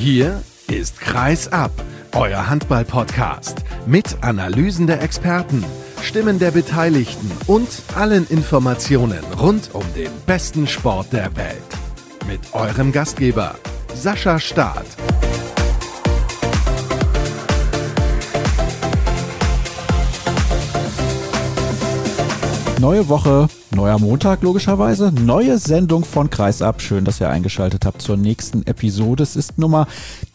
Hier ist Kreis ab, euer Handball-Podcast mit Analysen der Experten, Stimmen der Beteiligten und allen Informationen rund um den besten Sport der Welt. Mit eurem Gastgeber Sascha Staat. Neue Woche, neuer Montag logischerweise, neue Sendung von Kreis ab. Schön, dass ihr eingeschaltet habt zur nächsten Episode. Es ist Nummer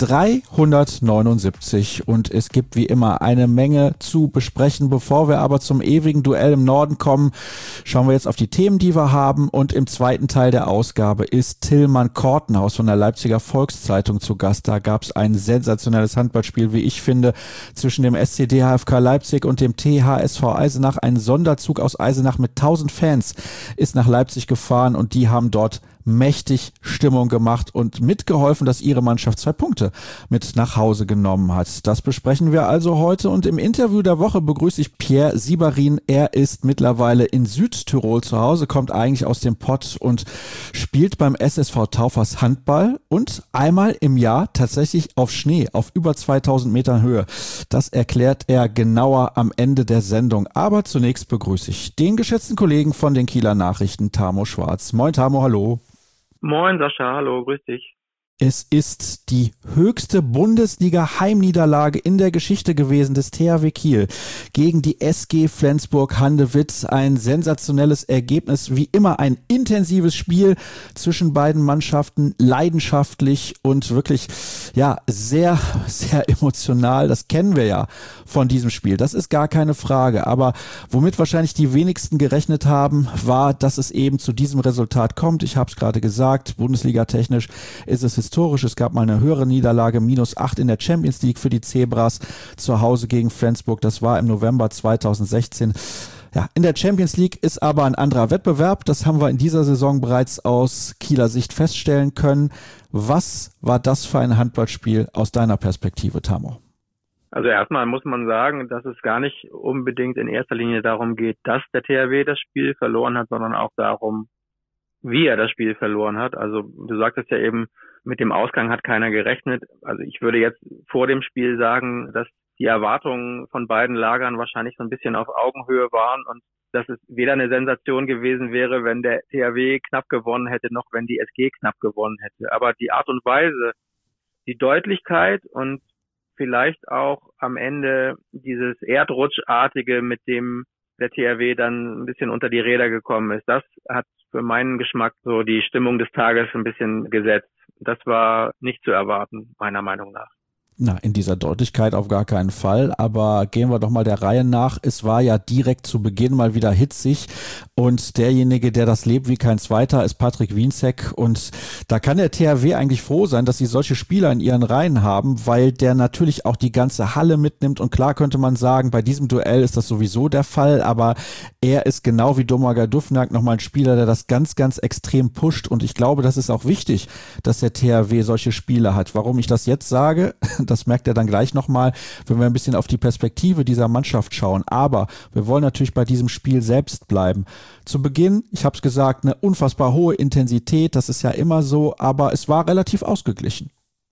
379 und es gibt wie immer eine Menge zu besprechen. Bevor wir aber zum ewigen Duell im Norden kommen, schauen wir jetzt auf die Themen, die wir haben. Und im zweiten Teil der Ausgabe ist Tillmann Kortenhaus von der Leipziger Volkszeitung zu Gast. Da gab es ein sensationelles Handballspiel, wie ich finde, zwischen dem SCD HFK Leipzig und dem THSV Eisenach. Ein Sonderzug aus Eisenach mit 1000 Fans ist nach Leipzig gefahren und die haben dort mächtig Stimmung gemacht und mitgeholfen, dass ihre Mannschaft 2 Punkte mit nach Hause genommen hat. Das besprechen wir also heute und im Interview der Woche begrüße ich Pierre Sieberin. Er ist mittlerweile in Südtirol zu Hause, kommt eigentlich aus dem Pott und spielt beim SSV Taufers Handball und einmal im Jahr tatsächlich auf Schnee, auf über 2000 Metern Höhe. Das erklärt er genauer am Ende der Sendung. Aber zunächst begrüße ich den geschätzten Kollegen von den Kieler Nachrichten, Tamo Schwarz. Moin Tamo, hallo. Moin Sascha, hallo, grüß dich. Es ist die höchste Bundesliga-Heimniederlage in der Geschichte gewesen des THW Kiel gegen die SG Flensburg-Handewitt. Ein sensationelles Ergebnis, wie immer ein intensives Spiel zwischen beiden Mannschaften, leidenschaftlich und wirklich ja sehr, sehr emotional. Das kennen wir ja von diesem Spiel, das ist gar keine Frage. Aber womit wahrscheinlich die wenigsten gerechnet haben, war, dass es eben zu diesem Resultat kommt. Ich habe es gerade gesagt, Bundesliga-technisch ist es historisch. Es gab mal eine höhere Niederlage, -8 in der Champions League für die Zebras zu Hause gegen Flensburg. Das war im November 2016. Ja, in der Champions League ist aber ein anderer Wettbewerb. Das haben wir in dieser Saison bereits aus Kieler Sicht feststellen können. Was war das für ein Handballspiel aus deiner Perspektive, Tamo? Also erstmal muss man sagen, dass es gar nicht unbedingt in erster Linie darum geht, dass der THW das Spiel verloren hat, sondern auch darum, wie er das Spiel verloren hat. Also du sagtest ja eben, mit dem Ausgang hat keiner gerechnet. Also ich würde jetzt vor dem Spiel sagen, dass die Erwartungen von beiden Lagern wahrscheinlich so ein bisschen auf Augenhöhe waren und dass es weder eine Sensation gewesen wäre, wenn der THW knapp gewonnen hätte, noch wenn die SG knapp gewonnen hätte. Aber die Art und Weise, die Deutlichkeit und vielleicht auch am Ende dieses Erdrutschartige, mit dem der THW dann ein bisschen unter die Räder gekommen ist, das hat für meinen Geschmack so die Stimmung des Tages ein bisschen gesetzt. Das war nicht zu erwarten, meiner Meinung nach. Na, in dieser Deutlichkeit auf gar keinen Fall, aber gehen wir doch mal der Reihe nach. Es war ja direkt zu Beginn mal wieder hitzig und derjenige, der das lebt wie kein Zweiter, ist Patrick Wienzek und da kann der THW eigentlich froh sein, dass sie solche Spieler in ihren Reihen haben, weil der natürlich auch die ganze Halle mitnimmt und klar könnte man sagen, bei diesem Duell ist das sowieso der Fall, aber er ist genau wie Domagoj Duvnjak nochmal ein Spieler, der das ganz, ganz extrem pusht und ich glaube, das ist auch wichtig, dass der THW solche Spieler hat. Warum ich das jetzt sage, das merkt er dann gleich nochmal, wenn wir ein bisschen auf die Perspektive dieser Mannschaft schauen. Aber wir wollen natürlich bei diesem Spiel selbst bleiben. Zu Beginn, ich habe es gesagt, eine unfassbar hohe Intensität, das ist ja immer so, aber es war relativ ausgeglichen.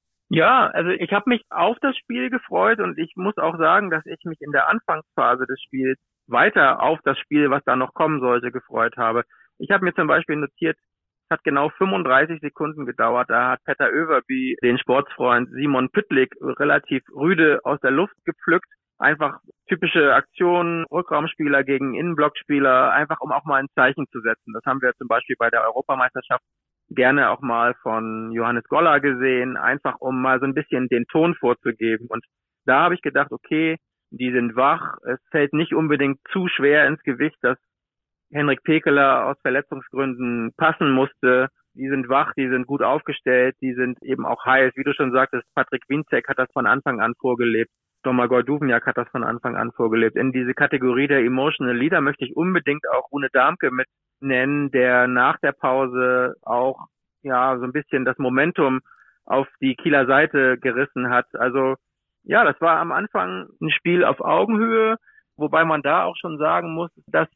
Ja, also ich habe mich auf das Spiel gefreut und ich muss auch sagen, dass ich mich in der Anfangsphase des Spiels weiter auf das Spiel, was da noch kommen sollte, gefreut habe. Ich habe mir zum Beispiel notiert, es hat genau 35 Sekunden gedauert. Da hat Petter Överby den Sportsfreund Simon Püttlik relativ rüde aus der Luft gepflückt. Einfach typische Aktionen, Rückraumspieler gegen Innenblockspieler, einfach um auch mal ein Zeichen zu setzen. Das haben wir zum Beispiel bei der Europameisterschaft gerne auch mal von Johannes Goller gesehen, einfach um mal so ein bisschen den Ton vorzugeben. Und da habe ich gedacht, okay, die sind wach. Es fällt nicht unbedingt zu schwer ins Gewicht, dass Henrik Pekeler aus Verletzungsgründen passen musste. Die sind wach, die sind gut aufgestellt, die sind eben auch heiß. Wie du schon sagtest, Patrick Wienzek hat das von Anfang an vorgelebt. Domagoj Duvnjak hat das von Anfang an vorgelebt. In diese Kategorie der Emotional Leader möchte ich unbedingt auch Rune Darmke mit nennen, der nach der Pause auch ja so ein bisschen das Momentum auf die Kieler Seite gerissen hat. Also ja, das war am Anfang ein Spiel auf Augenhöhe, wobei man da auch schon sagen muss, dass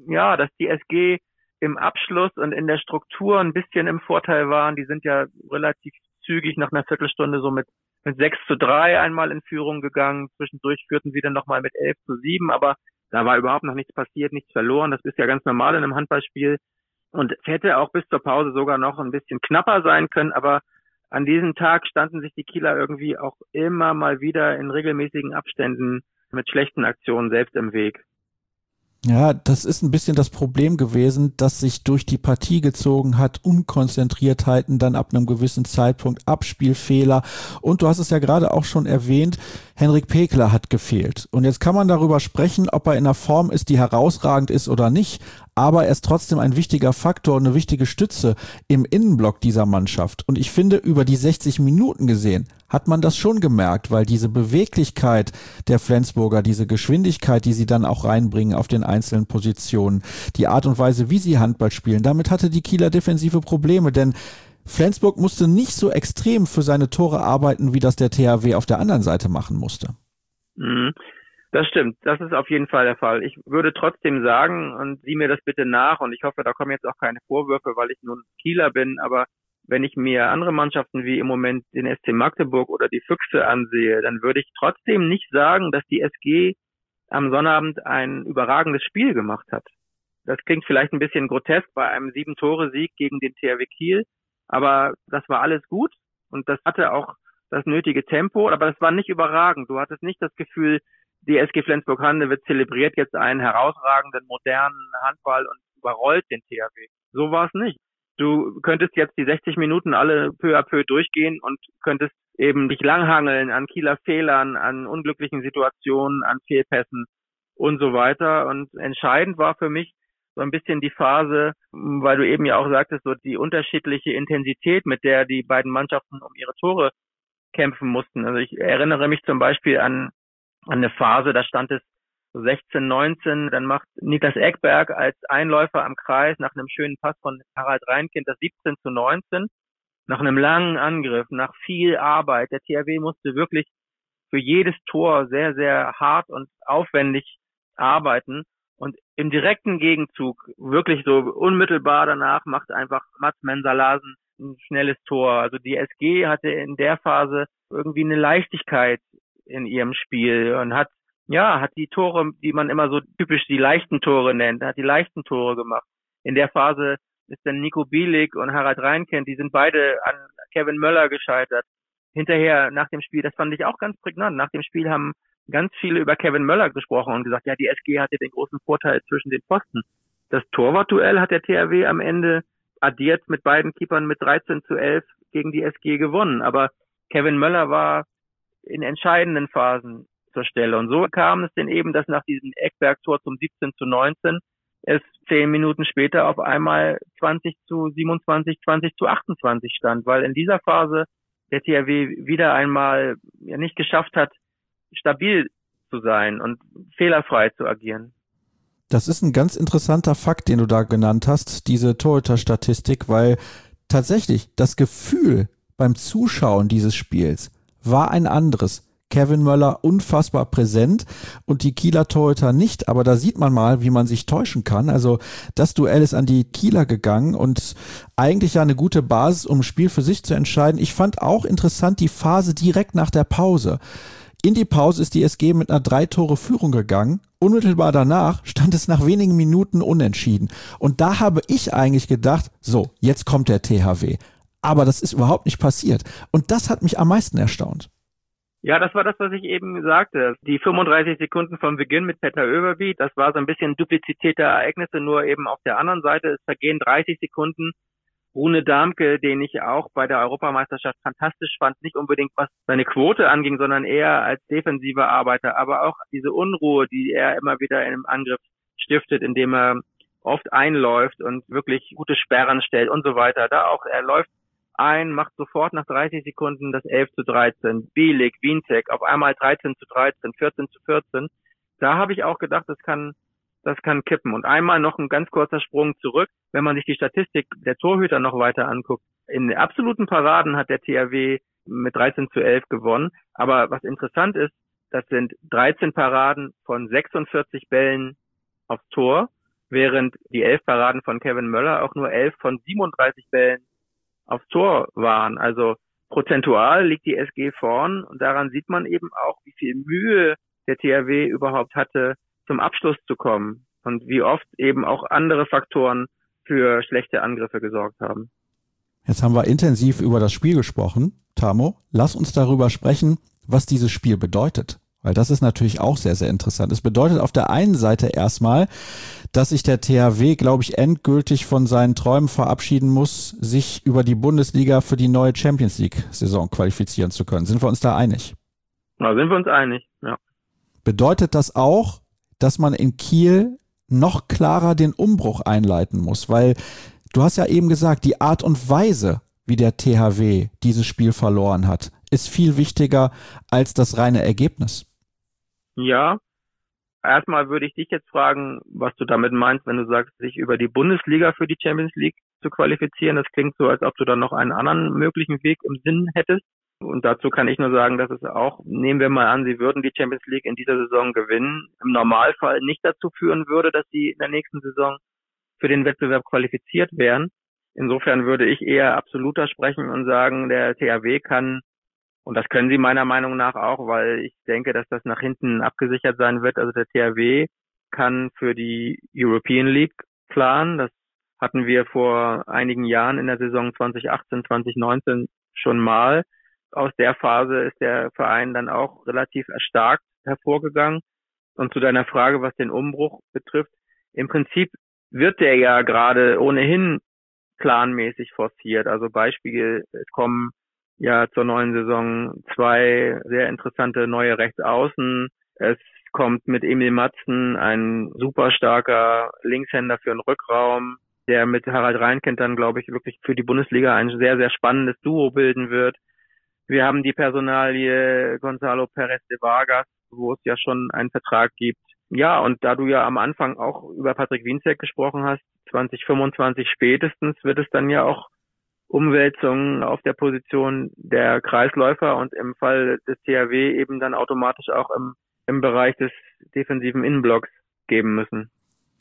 die SG im Abschluss und in der Struktur ein bisschen im Vorteil waren. Die sind ja relativ zügig nach einer Viertelstunde so mit 6:3 einmal in Führung gegangen. Zwischendurch führten sie dann nochmal mit 11:7, aber da war überhaupt noch nichts passiert, nichts verloren. Das ist ja ganz normal in einem Handballspiel. Und es hätte auch bis zur Pause sogar noch ein bisschen knapper sein können, aber an diesem Tag standen sich die Kieler irgendwie auch immer mal wieder in regelmäßigen Abständen mit schlechten Aktionen selbst im Weg. Ja, das ist ein bisschen das Problem gewesen, dass sich durch die Partie gezogen hat, Unkonzentriertheiten dann ab einem gewissen Zeitpunkt, Abspielfehler. Und du hast es ja gerade auch schon erwähnt, Henrik Pekler hat gefehlt. Und jetzt kann man darüber sprechen, ob er in einer Form ist, die herausragend ist oder nicht. Aber er ist trotzdem ein wichtiger Faktor und eine wichtige Stütze im Innenblock dieser Mannschaft. Und ich finde, über die 60 Minuten gesehen hat man das schon gemerkt, weil diese Beweglichkeit der Flensburger, diese Geschwindigkeit, die sie dann auch reinbringen auf den einzelnen Positionen, die Art und Weise, wie sie Handball spielen, damit hatte die Kieler Defensive Probleme, denn Flensburg musste nicht so extrem für seine Tore arbeiten, wie das der THW auf der anderen Seite machen musste. Das stimmt, das ist auf jeden Fall der Fall. Ich würde trotzdem sagen, und sieh mir das bitte nach, und ich hoffe, da kommen jetzt auch keine Vorwürfe, weil ich nun Kieler bin, aber wenn ich mir andere Mannschaften wie im Moment den SC Magdeburg oder die Füchse ansehe, dann würde ich trotzdem nicht sagen, dass die SG am Sonnabend ein überragendes Spiel gemacht hat. Das klingt vielleicht ein bisschen grotesk bei einem 7-Tore-Sieg gegen den THW Kiel, aber das war alles gut und das hatte auch das nötige Tempo, aber das war nicht überragend. Du hattest nicht das Gefühl, die SG Flensburg-Handewitt zelebriert jetzt einen herausragenden, modernen Handball und überrollt den THW. So war es nicht. Du könntest jetzt die 60 Minuten alle peu à peu durchgehen und könntest eben dich langhangeln an Kieler Fehlern, an unglücklichen Situationen, an Fehlpässen und so weiter. Und entscheidend war für mich so ein bisschen die Phase, weil du eben ja auch sagtest, so die unterschiedliche Intensität, mit der die beiden Mannschaften um ihre Tore kämpfen mussten. Also ich erinnere mich zum Beispiel an eine Phase, da stand es 16-19, dann macht Niklas Ekberg als Einläufer am Kreis nach einem schönen Pass von Harald Reinkind das 17-19, nach einem langen Angriff, nach viel Arbeit. Der THW musste wirklich für jedes Tor sehr, sehr hart und aufwendig arbeiten und im direkten Gegenzug, wirklich so unmittelbar danach, macht einfach Mats Mensalasen ein schnelles Tor. Also die SG hatte in der Phase irgendwie eine Leichtigkeit in ihrem Spiel und hat die Tore, die man immer so typisch die leichten Tore nennt, hat die leichten Tore gemacht. In der Phase ist dann Nico Bielik und Harald Reinkind, die sind beide an Kevin Möller gescheitert. Hinterher, nach dem Spiel, das fand ich auch ganz prägnant, nach dem Spiel haben ganz viele über Kevin Möller gesprochen und gesagt, ja, die SG hatte den großen Vorteil zwischen den Pfosten. Das Torwartduell hat der THW am Ende addiert mit beiden Keepern mit 13-11 gegen die SG gewonnen. Aber Kevin Möller war in entscheidenden Phasen zur Stelle. Und so kam es denn eben, dass nach diesem Ekberg-Tor zum 17-19 es 10 Minuten später auf einmal 20-27, 20-28 stand, weil in dieser Phase der THW wieder einmal nicht geschafft hat, stabil zu sein und fehlerfrei zu agieren. Das ist ein ganz interessanter Fakt, den du da genannt hast, diese Torhüter-Statistik, weil tatsächlich das Gefühl beim Zuschauen dieses Spiels war ein anderes. Kevin Möller unfassbar präsent und die Kieler Torhüter nicht, aber da sieht man mal, wie man sich täuschen kann. Also das Duell ist an die Kieler gegangen und eigentlich ja eine gute Basis, um ein Spiel für sich zu entscheiden. Ich fand auch interessant die Phase direkt nach der Pause. In die Pause ist die SG mit einer 3-Tore-Führung gegangen. Unmittelbar danach stand es nach wenigen Minuten unentschieden. Und da habe ich eigentlich gedacht, so, jetzt kommt der THW. Aber das ist überhaupt nicht passiert. Und das hat mich am meisten erstaunt. Ja, das war das, was ich eben sagte. Die 35 Sekunden vom Beginn mit Petter Överby, das war so ein bisschen Duplizität der Ereignisse, nur eben auf der anderen Seite. Es vergehen 30 Sekunden. Rune Darmke, den ich auch bei der Europameisterschaft fantastisch fand, nicht unbedingt was seine Quote anging, sondern eher als defensiver Arbeiter, aber auch diese Unruhe, die er immer wieder im Angriff stiftet, indem er oft einläuft und wirklich gute Sperren stellt und so weiter. Da auch, er läuft ein, macht sofort nach 30 Sekunden das 11-13. Bielik, Wientek, auf einmal 13-13, 14-14. Da habe ich auch gedacht, das kann kippen. Und einmal noch ein ganz kurzer Sprung zurück, wenn man sich die Statistik der Torhüter noch weiter anguckt. In absoluten Paraden hat der THW mit 13-11 gewonnen. Aber was interessant ist, das sind 13 Paraden von 46 Bällen aufs Tor, während die 11 Paraden von Kevin Möller auch nur 11 von 37 Bällen aufs Tor waren. Also prozentual liegt die SG vorn und daran sieht man eben auch, wie viel Mühe der THW überhaupt hatte, zum Abschluss zu kommen und wie oft eben auch andere Faktoren für schlechte Angriffe gesorgt haben. Jetzt haben wir intensiv über das Spiel gesprochen. Tamo, lass uns darüber sprechen, was dieses Spiel bedeutet. Weil das ist natürlich auch sehr, sehr interessant. Es bedeutet auf der einen Seite erstmal, dass sich der THW, glaube ich, endgültig von seinen Träumen verabschieden muss, sich über die Bundesliga für die neue Champions-League-Saison qualifizieren zu können. Sind wir uns da einig? Da sind wir uns einig, ja. Bedeutet das auch, dass man in Kiel noch klarer den Umbruch einleiten muss? Weil du hast ja eben gesagt, die Art und Weise, wie der THW dieses Spiel verloren hat, ist viel wichtiger als das reine Ergebnis. Ja, erstmal würde ich dich jetzt fragen, was du damit meinst, wenn du sagst, sich über die Bundesliga für die Champions League zu qualifizieren. Das klingt so, als ob du dann noch einen anderen möglichen Weg im Sinn hättest. Und dazu kann ich nur sagen, dass es auch, nehmen wir mal an, sie würden die Champions League in dieser Saison gewinnen, im Normalfall nicht dazu führen würde, dass sie in der nächsten Saison für den Wettbewerb qualifiziert wären. Insofern würde ich eher absoluter sprechen und sagen, der THW kann, und das können sie meiner Meinung nach auch, weil ich denke, dass das nach hinten abgesichert sein wird. Also der THW kann für die European League planen. Das hatten wir vor einigen Jahren in der Saison 2018, 2019 schon mal. Aus der Phase ist der Verein dann auch relativ erstarkt hervorgegangen. Und zu deiner Frage, was den Umbruch betrifft, im Prinzip wird der ja gerade ohnehin planmäßig forciert. Also Beispiel, es kommen ja zur neuen Saison 2 sehr interessante neue Rechtsaußen. Es kommt mit Emil Matzen ein super starker Linkshänder für den Rückraum, der mit Harald Reinkind dann, glaube ich, wirklich für die Bundesliga ein sehr, sehr spannendes Duo bilden wird. Wir haben die Personalie Gonzalo Perez de Vargas, wo es ja schon einen Vertrag gibt. Ja, und da du ja am Anfang auch über Patrick Wienzek gesprochen hast, 2025 spätestens wird es dann ja auch Umwälzungen auf der Position der Kreisläufer und im Fall des THW eben dann automatisch auch im Bereich des defensiven Innenblocks geben müssen.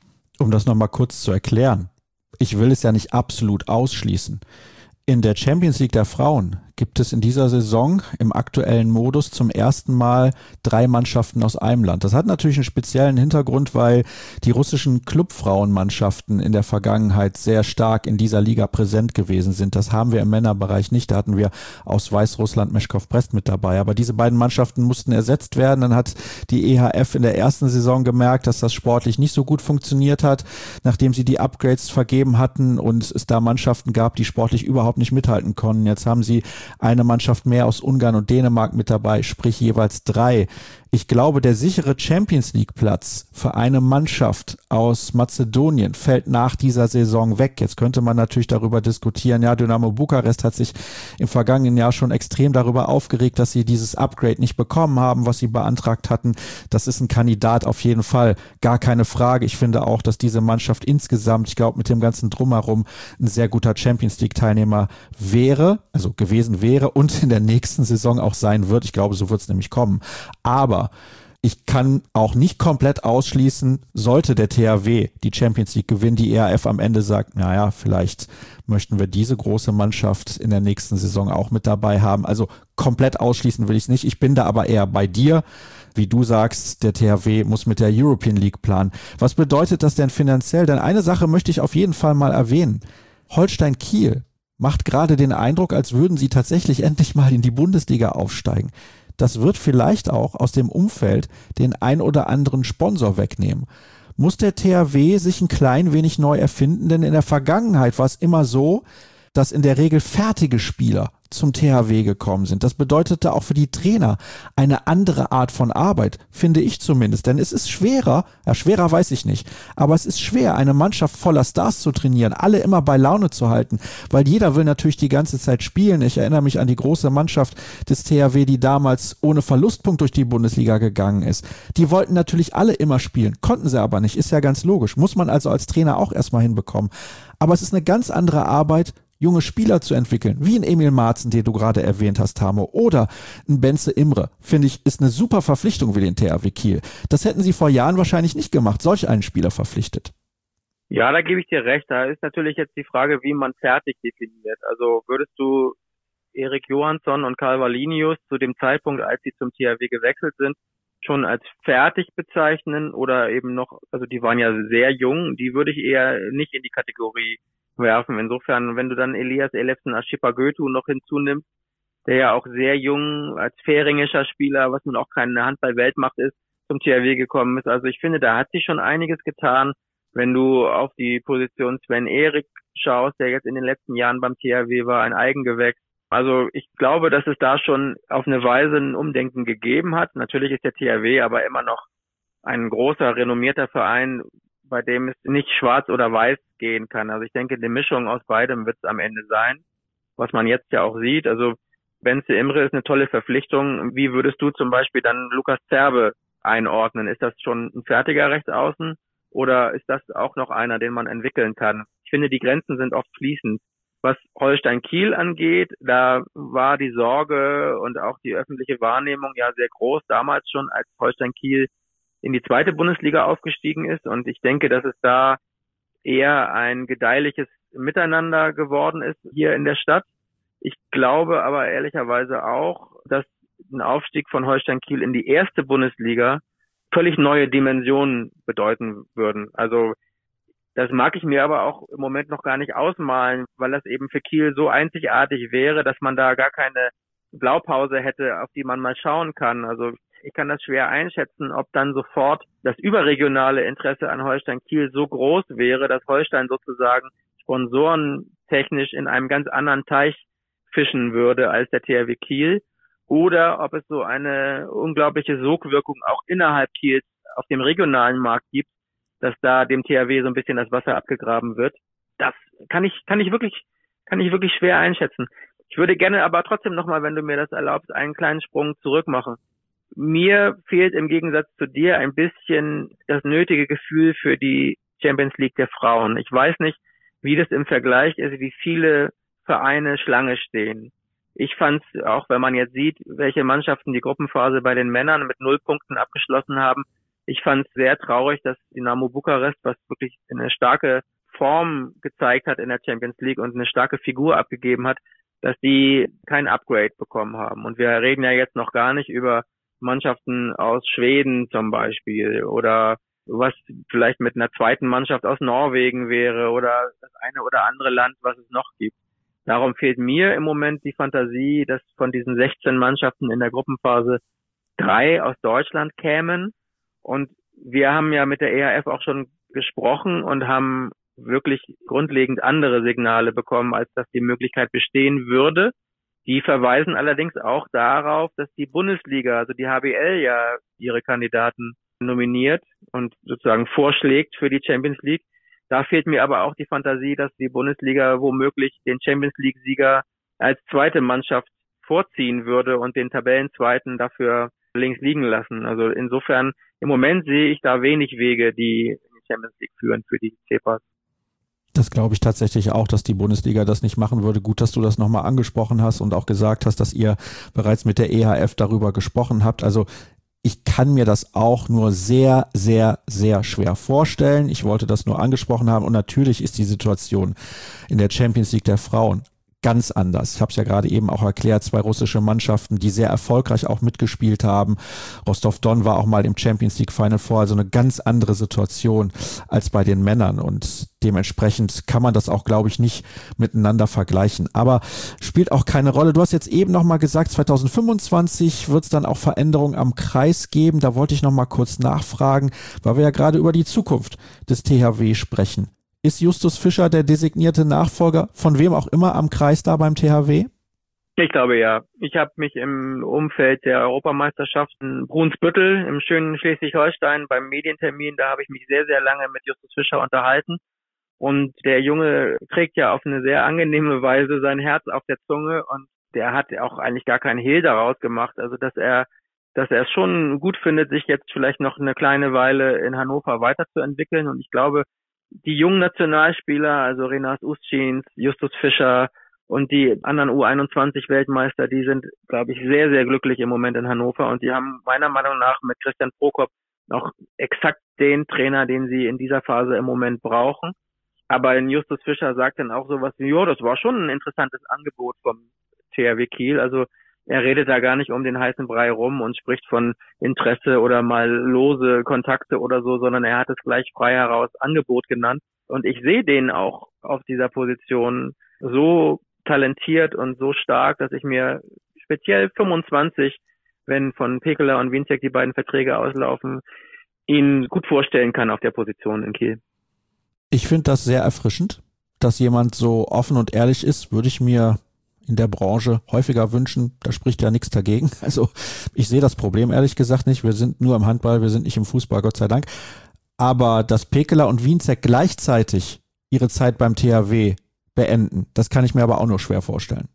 Um das nochmal kurz zu erklären, ich will es ja nicht absolut ausschließen. In der Champions League der Frauen gibt es in dieser Saison im aktuellen Modus zum ersten Mal 3 Mannschaften aus einem Land. Das hat natürlich einen speziellen Hintergrund, weil die russischen Clubfrauenmannschaften in der Vergangenheit sehr stark in dieser Liga präsent gewesen sind. Das haben wir im Männerbereich nicht. Da hatten wir aus Weißrussland Meshkov Brest mit dabei. Aber diese beiden Mannschaften mussten ersetzt werden. Dann hat die EHF in der ersten Saison gemerkt, dass das sportlich nicht so gut funktioniert hat, nachdem sie die Upgrades vergeben hatten und es da Mannschaften gab, die sportlich überhaupt nicht mithalten konnten. Jetzt haben sie eine Mannschaft mehr aus Ungarn und Dänemark mit dabei, sprich jeweils 3. Ich glaube, der sichere Champions League Platz für eine Mannschaft aus Mazedonien fällt nach dieser Saison weg. Jetzt könnte man natürlich darüber diskutieren, ja, Dynamo Bukarest hat sich im vergangenen Jahr schon extrem darüber aufgeregt, dass sie dieses Upgrade nicht bekommen haben, was sie beantragt hatten. Das ist ein Kandidat auf jeden Fall, gar keine Frage. Ich finde auch, dass diese Mannschaft insgesamt, ich glaube, mit dem ganzen Drumherum ein sehr guter Champions League Teilnehmer wäre, also gewesen wäre und in der nächsten Saison auch sein wird. Ich glaube, so wird es nämlich kommen. Aber ich kann auch nicht komplett ausschließen, sollte der THW die Champions League gewinnen, die EHF am Ende sagt, naja, vielleicht möchten wir diese große Mannschaft in der nächsten Saison auch mit dabei haben. Also komplett ausschließen will ich es nicht. Ich bin da aber eher bei dir. Wie du sagst, der THW muss mit der European League planen. Was bedeutet das denn finanziell? Denn eine Sache möchte ich auf jeden Fall mal erwähnen. Holstein Kiel macht gerade den Eindruck, als würden sie tatsächlich endlich mal in die Bundesliga aufsteigen. Das wird vielleicht auch aus dem Umfeld den ein oder anderen Sponsor wegnehmen. Muss der THW sich ein klein wenig neu erfinden? Denn in der Vergangenheit war es immer so, dass in der Regel fertige Spieler zum THW gekommen sind. Das bedeutete auch für die Trainer eine andere Art von Arbeit, finde ich zumindest. Denn es ist schwerer, ja schwerer weiß ich nicht, aber es ist schwer, eine Mannschaft voller Stars zu trainieren, alle immer bei Laune zu halten, weil jeder will natürlich die ganze Zeit spielen. Ich erinnere mich an die große Mannschaft des THW, die damals ohne Verlustpunkt durch die Bundesliga gegangen ist. Die wollten natürlich alle immer spielen, konnten sie aber nicht, ist ja ganz logisch. Muss man also als Trainer auch erstmal hinbekommen. Aber es ist eine ganz andere Arbeit, junge Spieler zu entwickeln, wie ein Emil Marzen, den du gerade erwähnt hast, Tamo, oder ein Benze Imre, finde ich, ist eine super Verpflichtung für den THW Kiel. Das hätten sie vor Jahren wahrscheinlich nicht gemacht, solch einen Spieler verpflichtet. Ja, da gebe ich dir recht. Da ist natürlich jetzt die Frage, wie man fertig definiert. Also würdest du Erik Johansson und Karl Wallinius zu dem Zeitpunkt, als sie zum THW gewechselt sind, schon als fertig bezeichnen oder eben noch, also die waren ja sehr jung, die würde ich eher nicht in die Kategorie werfen. Insofern, wenn du dann Elias Elefsen Aschipagötu noch hinzunimmst, der ja auch sehr jung als färingischer Spieler, was nun auch keine Handball-Weltmacht ist, zum THW gekommen ist. Also ich finde, da hat sich schon einiges getan. Wenn du auf die Position Sven Erik schaust, der jetzt in den letzten Jahren beim THW war, ein Eigengewächs. Also ich glaube, dass es da schon auf eine Weise ein Umdenken gegeben hat. Natürlich ist der THW aber immer noch ein großer, renommierter Verein, bei dem es nicht schwarz oder weiß gehen kann. Also ich denke, eine Mischung aus beidem wird es am Ende sein, was man jetzt ja auch sieht. Also Bence Imre ist eine tolle Verpflichtung. Wie würdest du zum Beispiel dann Lukas Zerbe einordnen? Ist das schon ein fertiger Rechtsaußen oder ist das auch noch einer, den man entwickeln kann? Ich finde, die Grenzen sind oft fließend. Was Holstein Kiel angeht, da war die Sorge und auch die öffentliche Wahrnehmung ja sehr groß, damals schon, als Holstein Kiel in die zweite Bundesliga aufgestiegen ist. Und ich denke, dass es da eher ein gedeihliches Miteinander geworden ist hier in der Stadt. Ich glaube aber ehrlicherweise auch, dass ein Aufstieg von Holstein Kiel in die erste Bundesliga völlig neue Dimensionen bedeuten würden. Also das mag ich mir aber auch im Moment noch gar nicht ausmalen, weil das eben für Kiel so einzigartig wäre, dass man da gar keine Blaupause hätte, auf die man mal schauen kann. Also ich kann das schwer einschätzen, ob dann sofort das überregionale Interesse an Holstein Kiel so groß wäre, dass Holstein sozusagen sponsorentechnisch in einem ganz anderen Teich fischen würde als der THW Kiel. Oder ob es so eine unglaubliche Sogwirkung auch innerhalb Kiels auf dem regionalen Markt gibt, dass da dem THW so ein bisschen das Wasser abgegraben wird. Das kann ich wirklich schwer einschätzen. Ich würde gerne aber trotzdem nochmal, wenn du mir das erlaubst, einen kleinen Sprung zurück machen. Mir fehlt im Gegensatz zu dir ein bisschen das nötige Gefühl für die Champions League der Frauen. Ich weiß nicht, wie das im Vergleich ist, wie viele Vereine Schlange stehen. Ich fand es, auch wenn man jetzt sieht, welche Mannschaften die Gruppenphase bei den Männern mit 0 Punkten abgeschlossen haben, ich fand es sehr traurig, dass Dynamo Bukarest, was wirklich eine starke Form gezeigt hat in der Champions League und eine starke Figur abgegeben hat, dass die kein Upgrade bekommen haben. Und wir reden ja jetzt noch gar nicht über Mannschaften aus Schweden zum Beispiel oder was vielleicht mit einer zweiten Mannschaft aus Norwegen wäre oder das eine oder andere Land, was es noch gibt. Darum fehlt mir im Moment die Fantasie, dass von diesen 16 Mannschaften in der Gruppenphase 3 aus Deutschland kämen. Und wir haben ja mit der EHF auch schon gesprochen und haben wirklich grundlegend andere Signale bekommen, als dass die Möglichkeit bestehen würde. Die verweisen allerdings auch darauf, dass die Bundesliga, also die HBL, ja ihre Kandidaten nominiert und sozusagen vorschlägt für die Champions League. Da fehlt mir aber auch die Fantasie, dass die Bundesliga womöglich den Champions League-Sieger als zweite Mannschaft vorziehen würde und den Tabellenzweiten dafür links liegen lassen. Also insofern, im Moment sehe ich da wenig Wege, die in die Champions League führen für die CEPAs. Das glaube ich tatsächlich auch, dass die Bundesliga das nicht machen würde. Gut, dass du das nochmal angesprochen hast und auch gesagt hast, dass ihr bereits mit der EHF darüber gesprochen habt. Also ich kann mir das auch nur sehr, sehr, sehr schwer vorstellen. Ich wollte das nur angesprochen haben und natürlich ist die Situation in der Champions League der Frauen ganz anders. Ich habe es ja gerade eben auch erklärt, 2 russische Mannschaften, die sehr erfolgreich auch mitgespielt haben. Rostov-Don war auch mal im Champions League Final Four, also eine ganz andere Situation als bei den Männern und dementsprechend kann man das auch, glaube ich, nicht miteinander vergleichen. Aber spielt auch keine Rolle. Du hast jetzt eben nochmal gesagt, 2025 wird es dann auch Veränderungen am Kreis geben. Da wollte ich nochmal kurz nachfragen, weil wir ja gerade über die Zukunft des THW sprechen. Ist Justus Fischer der designierte Nachfolger von wem auch immer am Kreis da beim THW? Ich glaube ja. Ich habe mich im Umfeld der Europameisterschaft in Brunsbüttel im schönen Schleswig-Holstein beim Medientermin, da habe ich mich sehr, sehr lange mit Justus Fischer unterhalten. Und der Junge trägt ja auf eine sehr angenehme Weise sein Herz auf der Zunge und der hat auch eigentlich gar keinen Hehl daraus gemacht. Also dass er es schon gut findet, sich jetzt vielleicht noch eine kleine Weile in Hannover weiterzuentwickeln. Und ich glaube, die jungen Nationalspieler, also Renas Ustschins, Justus Fischer und die anderen U21-Weltmeister, die sind, glaube ich, sehr, sehr glücklich im Moment in Hannover und die haben meiner Meinung nach mit Christian Prokop noch exakt den Trainer, den sie in dieser Phase im Moment brauchen. Aber Justus Fischer sagt dann auch sowas wie, ja, das war schon ein interessantes Angebot vom THW Kiel. Also er redet da gar nicht um den heißen Brei rum und spricht von Interesse oder mal lose Kontakte oder so, sondern er hat es gleich frei heraus Angebot genannt. Und ich sehe den auch auf dieser Position so talentiert und so stark, dass ich mir speziell 25, wenn von Pekeler und Wienzek die beiden Verträge auslaufen, ihn gut vorstellen kann auf der Position in Kiel. Ich finde das sehr erfrischend, dass jemand so offen und ehrlich ist, würde ich mir in der Branche häufiger wünschen. Da spricht ja nichts dagegen. Also ich sehe das Problem ehrlich gesagt nicht. Wir sind nur im Handball, wir sind nicht im Fußball, Gott sei Dank. Aber dass Pekeler und Wienzek gleichzeitig ihre Zeit beim THW beenden, das kann ich mir aber auch nur schwer vorstellen.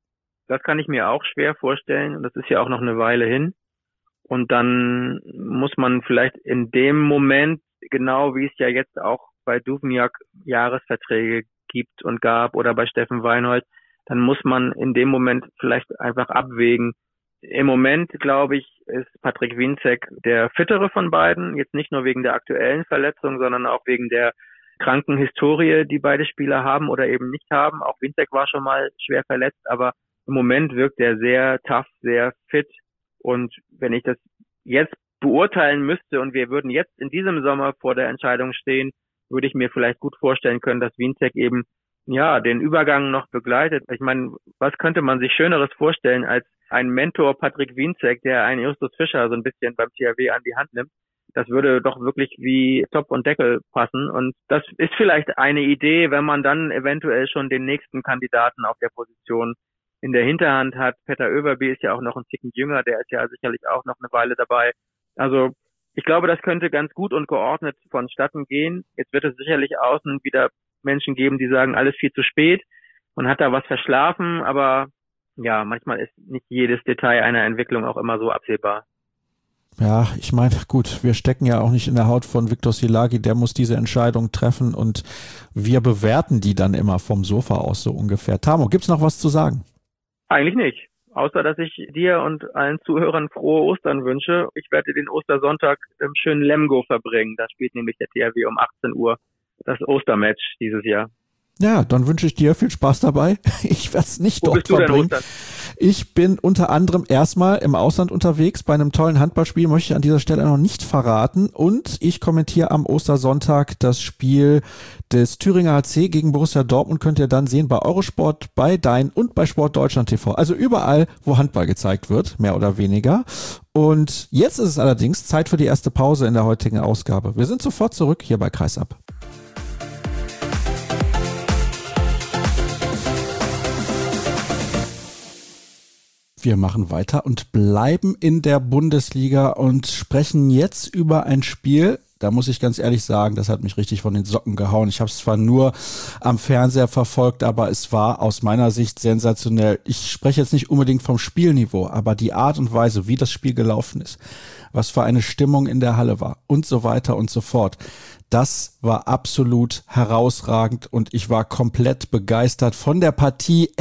Das kann ich mir auch schwer vorstellen. Und das ist ja auch noch eine Weile hin. Und dann muss man vielleicht in dem Moment, genau wie es ja jetzt auch bei Duvniak Jahresverträge gibt und gab oder bei Steffen Weinhold, dann muss man in dem Moment vielleicht einfach abwägen. Im Moment, glaube ich, ist Patrick Wienzek der fittere von beiden. Jetzt nicht nur wegen der aktuellen Verletzung, sondern auch wegen der kranken Historie, die beide Spieler haben oder eben nicht haben. Auch Wienzek war schon mal schwer verletzt, aber im Moment wirkt er sehr tough, sehr fit. Und wenn ich das jetzt beurteilen müsste und wir würden jetzt in diesem Sommer vor der Entscheidung stehen, würde ich mir vielleicht gut vorstellen können, dass Wienzek eben den Übergang noch begleitet. Ich meine, was könnte man sich Schöneres vorstellen als ein Mentor Patrick Wienzek, der einen Justus Fischer so ein bisschen beim THW an die Hand nimmt? Das würde doch wirklich wie Topf und Deckel passen. Und das ist vielleicht eine Idee, wenn man dann eventuell schon den nächsten Kandidaten auf der Position in der Hinterhand hat. Petter Överby ist ja auch noch ein Ticken jünger, der ist ja sicherlich auch noch eine Weile dabei. Also ich glaube, das könnte ganz gut und geordnet vonstatten gehen. Jetzt wird es sicherlich außen wieder Menschen geben, die sagen, alles viel zu spät. Man hat da was verschlafen, aber ja, manchmal ist nicht jedes Detail einer Entwicklung auch immer so absehbar. Ja, ich meine, gut, wir stecken ja auch nicht in der Haut von Viktor Szilágyi, der muss diese Entscheidung treffen und wir bewerten die dann immer vom Sofa aus so ungefähr. Tamo, gibt's noch was zu sagen? Eigentlich nicht, außer dass ich dir und allen Zuhörern frohe Ostern wünsche. Ich werde den Ostersonntag im schönen Lemgo verbringen. Da spielt nämlich der THW um 18 Uhr das Ostermatch dieses Jahr. Ja, dann wünsche ich dir viel Spaß dabei. Ich werde es nicht dort verbringen. Ich bin unter anderem erstmal im Ausland unterwegs bei einem tollen Handballspiel, möchte ich an dieser Stelle noch nicht verraten. Und ich kommentiere am Ostersonntag das Spiel des Thüringer HC gegen Borussia Dortmund. Könnt ihr dann sehen bei Eurosport, bei Dein und bei Sport Deutschland TV. Also überall, wo Handball gezeigt wird, mehr oder weniger. Und jetzt ist es allerdings Zeit für die erste Pause in der heutigen Ausgabe. Wir sind sofort zurück hier bei Kreisab. Wir machen weiter und bleiben in der Bundesliga und sprechen jetzt über ein Spiel, da muss ich ganz ehrlich sagen, das hat mich richtig von den Socken gehauen. Ich habe es zwar nur am Fernseher verfolgt, aber es war aus meiner Sicht sensationell. Ich spreche jetzt nicht unbedingt vom Spielniveau, aber die Art und Weise, wie das Spiel gelaufen ist, was für eine Stimmung in der Halle war und so weiter und so fort. Das war absolut herausragend und ich war komplett begeistert von der Partie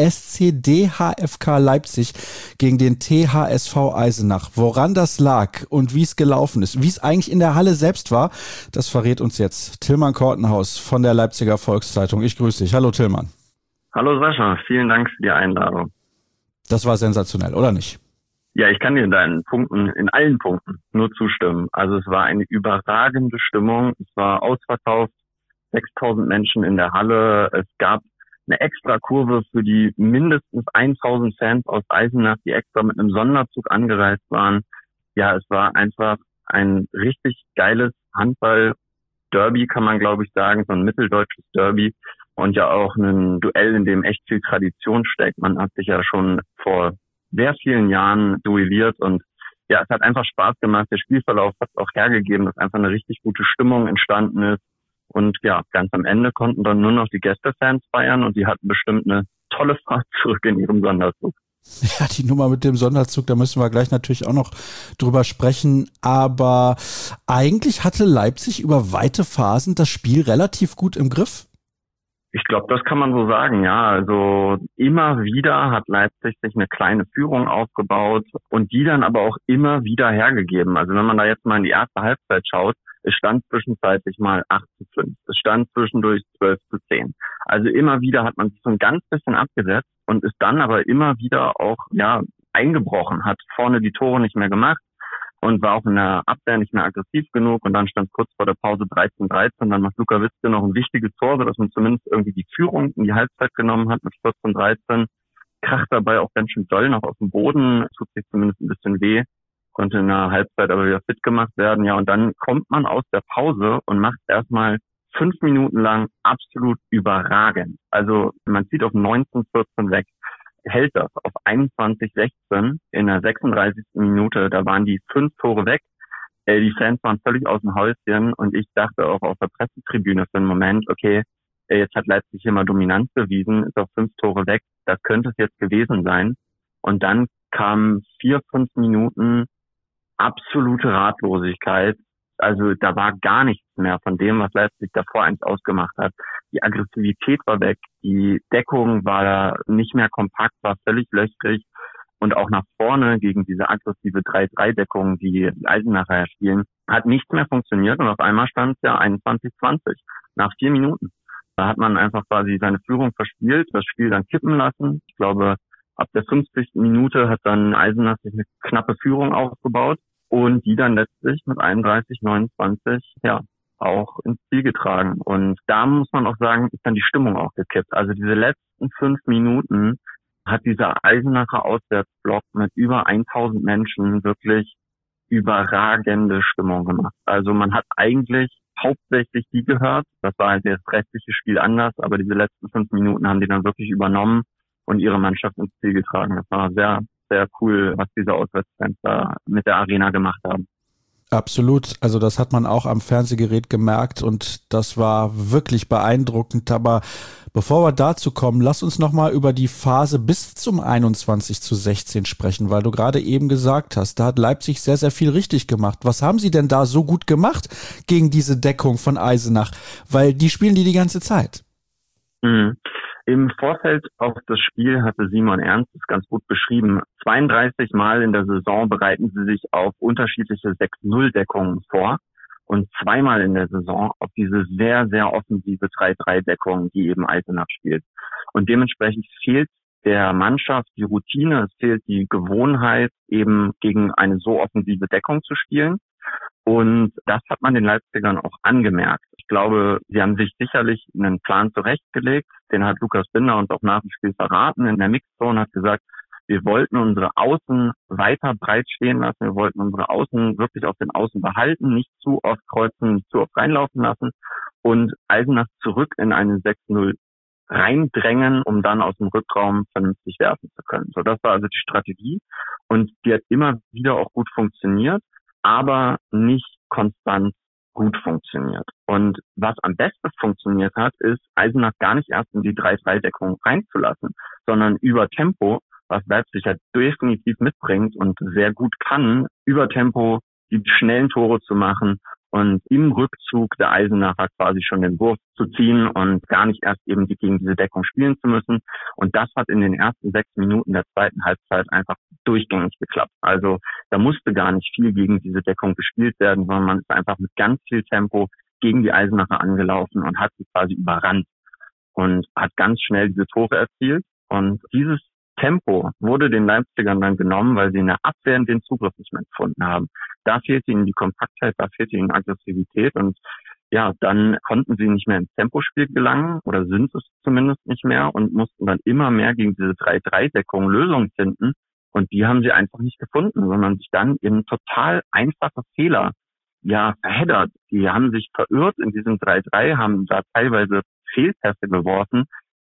SCD-HFK Leipzig gegen den THSV Eisenach. Woran das lag und wie es gelaufen ist, wie es eigentlich in der Halle selbst war, das verrät uns jetzt Tillmann Kortenhaus von der Leipziger Volkszeitung. Ich grüße dich. Hallo Tillmann. Hallo Sascha, vielen Dank für die Einladung. Das war sensationell, oder nicht? Ja, ich kann dir in allen Punkten nur zustimmen. Also es war eine überragende Stimmung. Es war ausverkauft, 6.000 Menschen in der Halle. Es gab eine extra Kurve für die mindestens 1.000 Fans aus Eisenach, die extra mit einem Sonderzug angereist waren. Ja, es war einfach ein richtig geiles Handball-Derby, kann man glaube ich sagen, so ein mitteldeutsches Derby. Und ja auch ein Duell, in dem echt viel Tradition steckt. Man hat sich ja schon vor sehr vielen Jahren duelliert und ja, es hat einfach Spaß gemacht. Der Spielverlauf hat es auch hergegeben, dass einfach eine richtig gute Stimmung entstanden ist. Und ja, ganz am Ende konnten dann nur noch die Gästefans feiern und die hatten bestimmt eine tolle Fahrt zurück in ihrem Sonderzug. Ja, die Nummer mit dem Sonderzug, da müssen wir gleich natürlich auch noch drüber sprechen. Aber eigentlich hatte Leipzig über weite Phasen das Spiel relativ gut im Griff. Ich glaube, das kann man so sagen, ja. Also immer wieder hat Leipzig sich eine kleine Führung aufgebaut und die dann aber auch immer wieder hergegeben. Also wenn man da jetzt mal in die erste Halbzeit schaut, es stand zwischenzeitlich mal 8:5. Es stand zwischendurch 12:10. Also immer wieder hat man sich so ein ganz bisschen abgesetzt und ist dann aber immer wieder auch eingebrochen, hat vorne die Tore nicht mehr gemacht und war auch in der Abwehr nicht mehr aggressiv genug und dann stand kurz vor der Pause 13-13, dann macht Luka Witzke noch ein wichtiges Tor, sodass man zumindest irgendwie die Führung in die Halbzeit genommen hat mit 14-13, kracht dabei auch ganz schön doll noch auf dem Boden, tut sich zumindest ein bisschen weh, konnte in der Halbzeit aber wieder fit gemacht werden, ja, und dann kommt man aus der Pause und macht erstmal 5 Minuten lang absolut überragend. Also man zieht auf 19-14 weg, hält das auf 21-16 in der 36. Minute, da waren die 5 Tore weg. Die Fans waren völlig aus dem Häuschen und ich dachte auch auf der Pressetribüne für einen Moment, okay, jetzt hat Leipzig hier mal Dominanz bewiesen, ist auf 5 Tore weg, das könnte es jetzt gewesen sein. Und dann kamen 4-5 Minuten absolute Ratlosigkeit. Also da war gar nichts mehr von dem, was Leipzig davor eigentlich ausgemacht hat. Die Aggressivität war weg, die Deckung war nicht mehr kompakt, war völlig löchrig und auch nach vorne gegen diese aggressive 3-3-Deckung, die Eisenacher spielen, hat nichts mehr funktioniert und auf einmal stand es ja 21-20 nach 4 Minuten. Da hat man einfach quasi seine Führung verspielt, das Spiel dann kippen lassen. Ich glaube, ab der 50. Minute hat dann Eisenach sich eine knappe Führung aufgebaut und die dann letztlich mit 31-29 auch ins Ziel getragen. Und da muss man auch sagen, ist dann die Stimmung auch gekippt. Also diese letzten 5 Minuten hat dieser Eisenacher Auswärtsblock mit über 1000 Menschen wirklich überragende Stimmung gemacht. Also man hat eigentlich hauptsächlich die gehört. Das war halt das restliche Spiel anders, aber diese letzten 5 Minuten haben die dann wirklich übernommen und ihre Mannschaft ins Ziel getragen. Das war sehr, sehr cool, was diese Auswärtsfans da mit der Arena gemacht haben. Absolut, also das hat man auch am Fernsehgerät gemerkt und das war wirklich beeindruckend, aber bevor wir dazu kommen, lass uns nochmal über die Phase bis zum 21-16 sprechen, weil du gerade eben gesagt hast, da hat Leipzig sehr, sehr viel richtig gemacht. Was haben sie denn da so gut gemacht gegen diese Deckung von Eisenach? Weil die spielen die ganze Zeit. Mhm. Im Vorfeld auf das Spiel hatte Simon Ernst es ganz gut beschrieben. 32 Mal in der Saison bereiten sie sich auf unterschiedliche 6-0-Deckungen vor und 2-mal in der Saison auf diese sehr, sehr offensive 3-3-Deckung, die eben Eisenach spielt. Und dementsprechend fehlt der Mannschaft die Routine, es fehlt die Gewohnheit, eben gegen eine so offensive Deckung zu spielen. Und das hat man den Leipzigern auch angemerkt. Ich glaube, sie haben sich sicherlich einen Plan zurechtgelegt. Den hat Lukas Binder uns auch nach dem Spiel verraten. In der Mixzone hat gesagt, wir wollten unsere Außen weiter breit stehen lassen. Wir wollten unsere Außen wirklich auf den Außen behalten, nicht zu oft kreuzen, nicht zu oft reinlaufen lassen und Eisenach zurück in eine 6-0 reindrängen, um dann aus dem Rückraum vernünftig werfen zu können. So, das war also die Strategie und die hat immer wieder auch gut funktioniert, aber nicht konstant gut funktioniert. Und was am besten funktioniert hat, ist, Eisenach gar nicht erst in die 3-3-Deckung reinzulassen, sondern über Tempo, was Leipzig halt definitiv mitbringt und sehr gut kann, über Tempo die schnellen Tore zu machen und im Rückzug der Eisenacher quasi schon den Wurf zu ziehen und gar nicht erst eben gegen diese Deckung spielen zu müssen. Und das hat in den ersten 6 Minuten der zweiten Halbzeit einfach durchgängig geklappt. Also da musste gar nicht viel gegen diese Deckung gespielt werden, sondern man ist einfach mit ganz viel Tempo gegen die Eisenacher angelaufen und hat sie quasi überrannt und hat ganz schnell diese Tore erzielt. Und dieses Tempo wurde den Leipzigern dann genommen, weil sie in der Abwehr den Zugriff nicht mehr gefunden haben. Da fehlte ihnen die Kompaktheit, da fehlte ihnen Aggressivität und ja, dann konnten sie nicht mehr ins Tempospiel gelangen oder sind es zumindest nicht mehr und mussten dann immer mehr gegen diese 3-3-Deckung Lösungen finden und die haben sie einfach nicht gefunden, sondern sich dann in total einfache Fehler verheddert. Die haben sich verirrt in diesem 3-3, haben da teilweise Fehlpässe geworfen,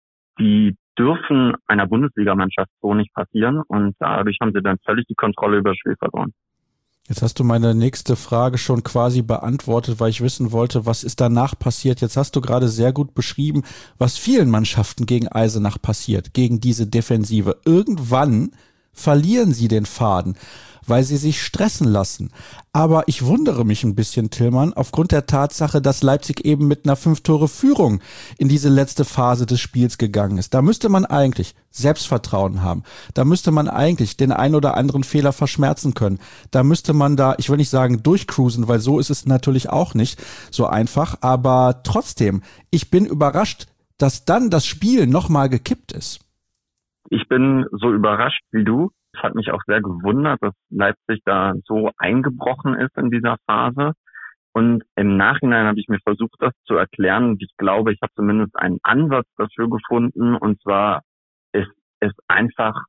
die dürfen einer Bundesligamannschaft so nicht passieren und dadurch haben sie dann völlig die Kontrolle über das Spiel verloren. Jetzt hast du meine nächste Frage schon quasi beantwortet, weil ich wissen wollte, was ist danach passiert. Jetzt hast du gerade sehr gut beschrieben, was vielen Mannschaften gegen Eisenach passiert, gegen diese Defensive. Irgendwann verlieren sie den Faden, weil sie sich stressen lassen. Aber ich wundere mich ein bisschen, Tillmann, aufgrund der Tatsache, dass Leipzig eben mit einer 5-Tore-Führung in diese letzte Phase des Spiels gegangen ist. Da müsste man eigentlich Selbstvertrauen haben. Da müsste man eigentlich den ein oder anderen Fehler verschmerzen können. Da müsste man ich will nicht sagen durchcruisen, weil so ist es natürlich auch nicht so einfach. Aber trotzdem, ich bin überrascht, dass dann das Spiel nochmal gekippt ist? Ich bin so überrascht wie du. Es hat mich auch sehr gewundert, dass Leipzig da so eingebrochen ist in dieser Phase. Und im Nachhinein habe ich mir versucht, das zu erklären. Und ich glaube, ich habe zumindest einen Ansatz dafür gefunden. Und zwar ist es einfach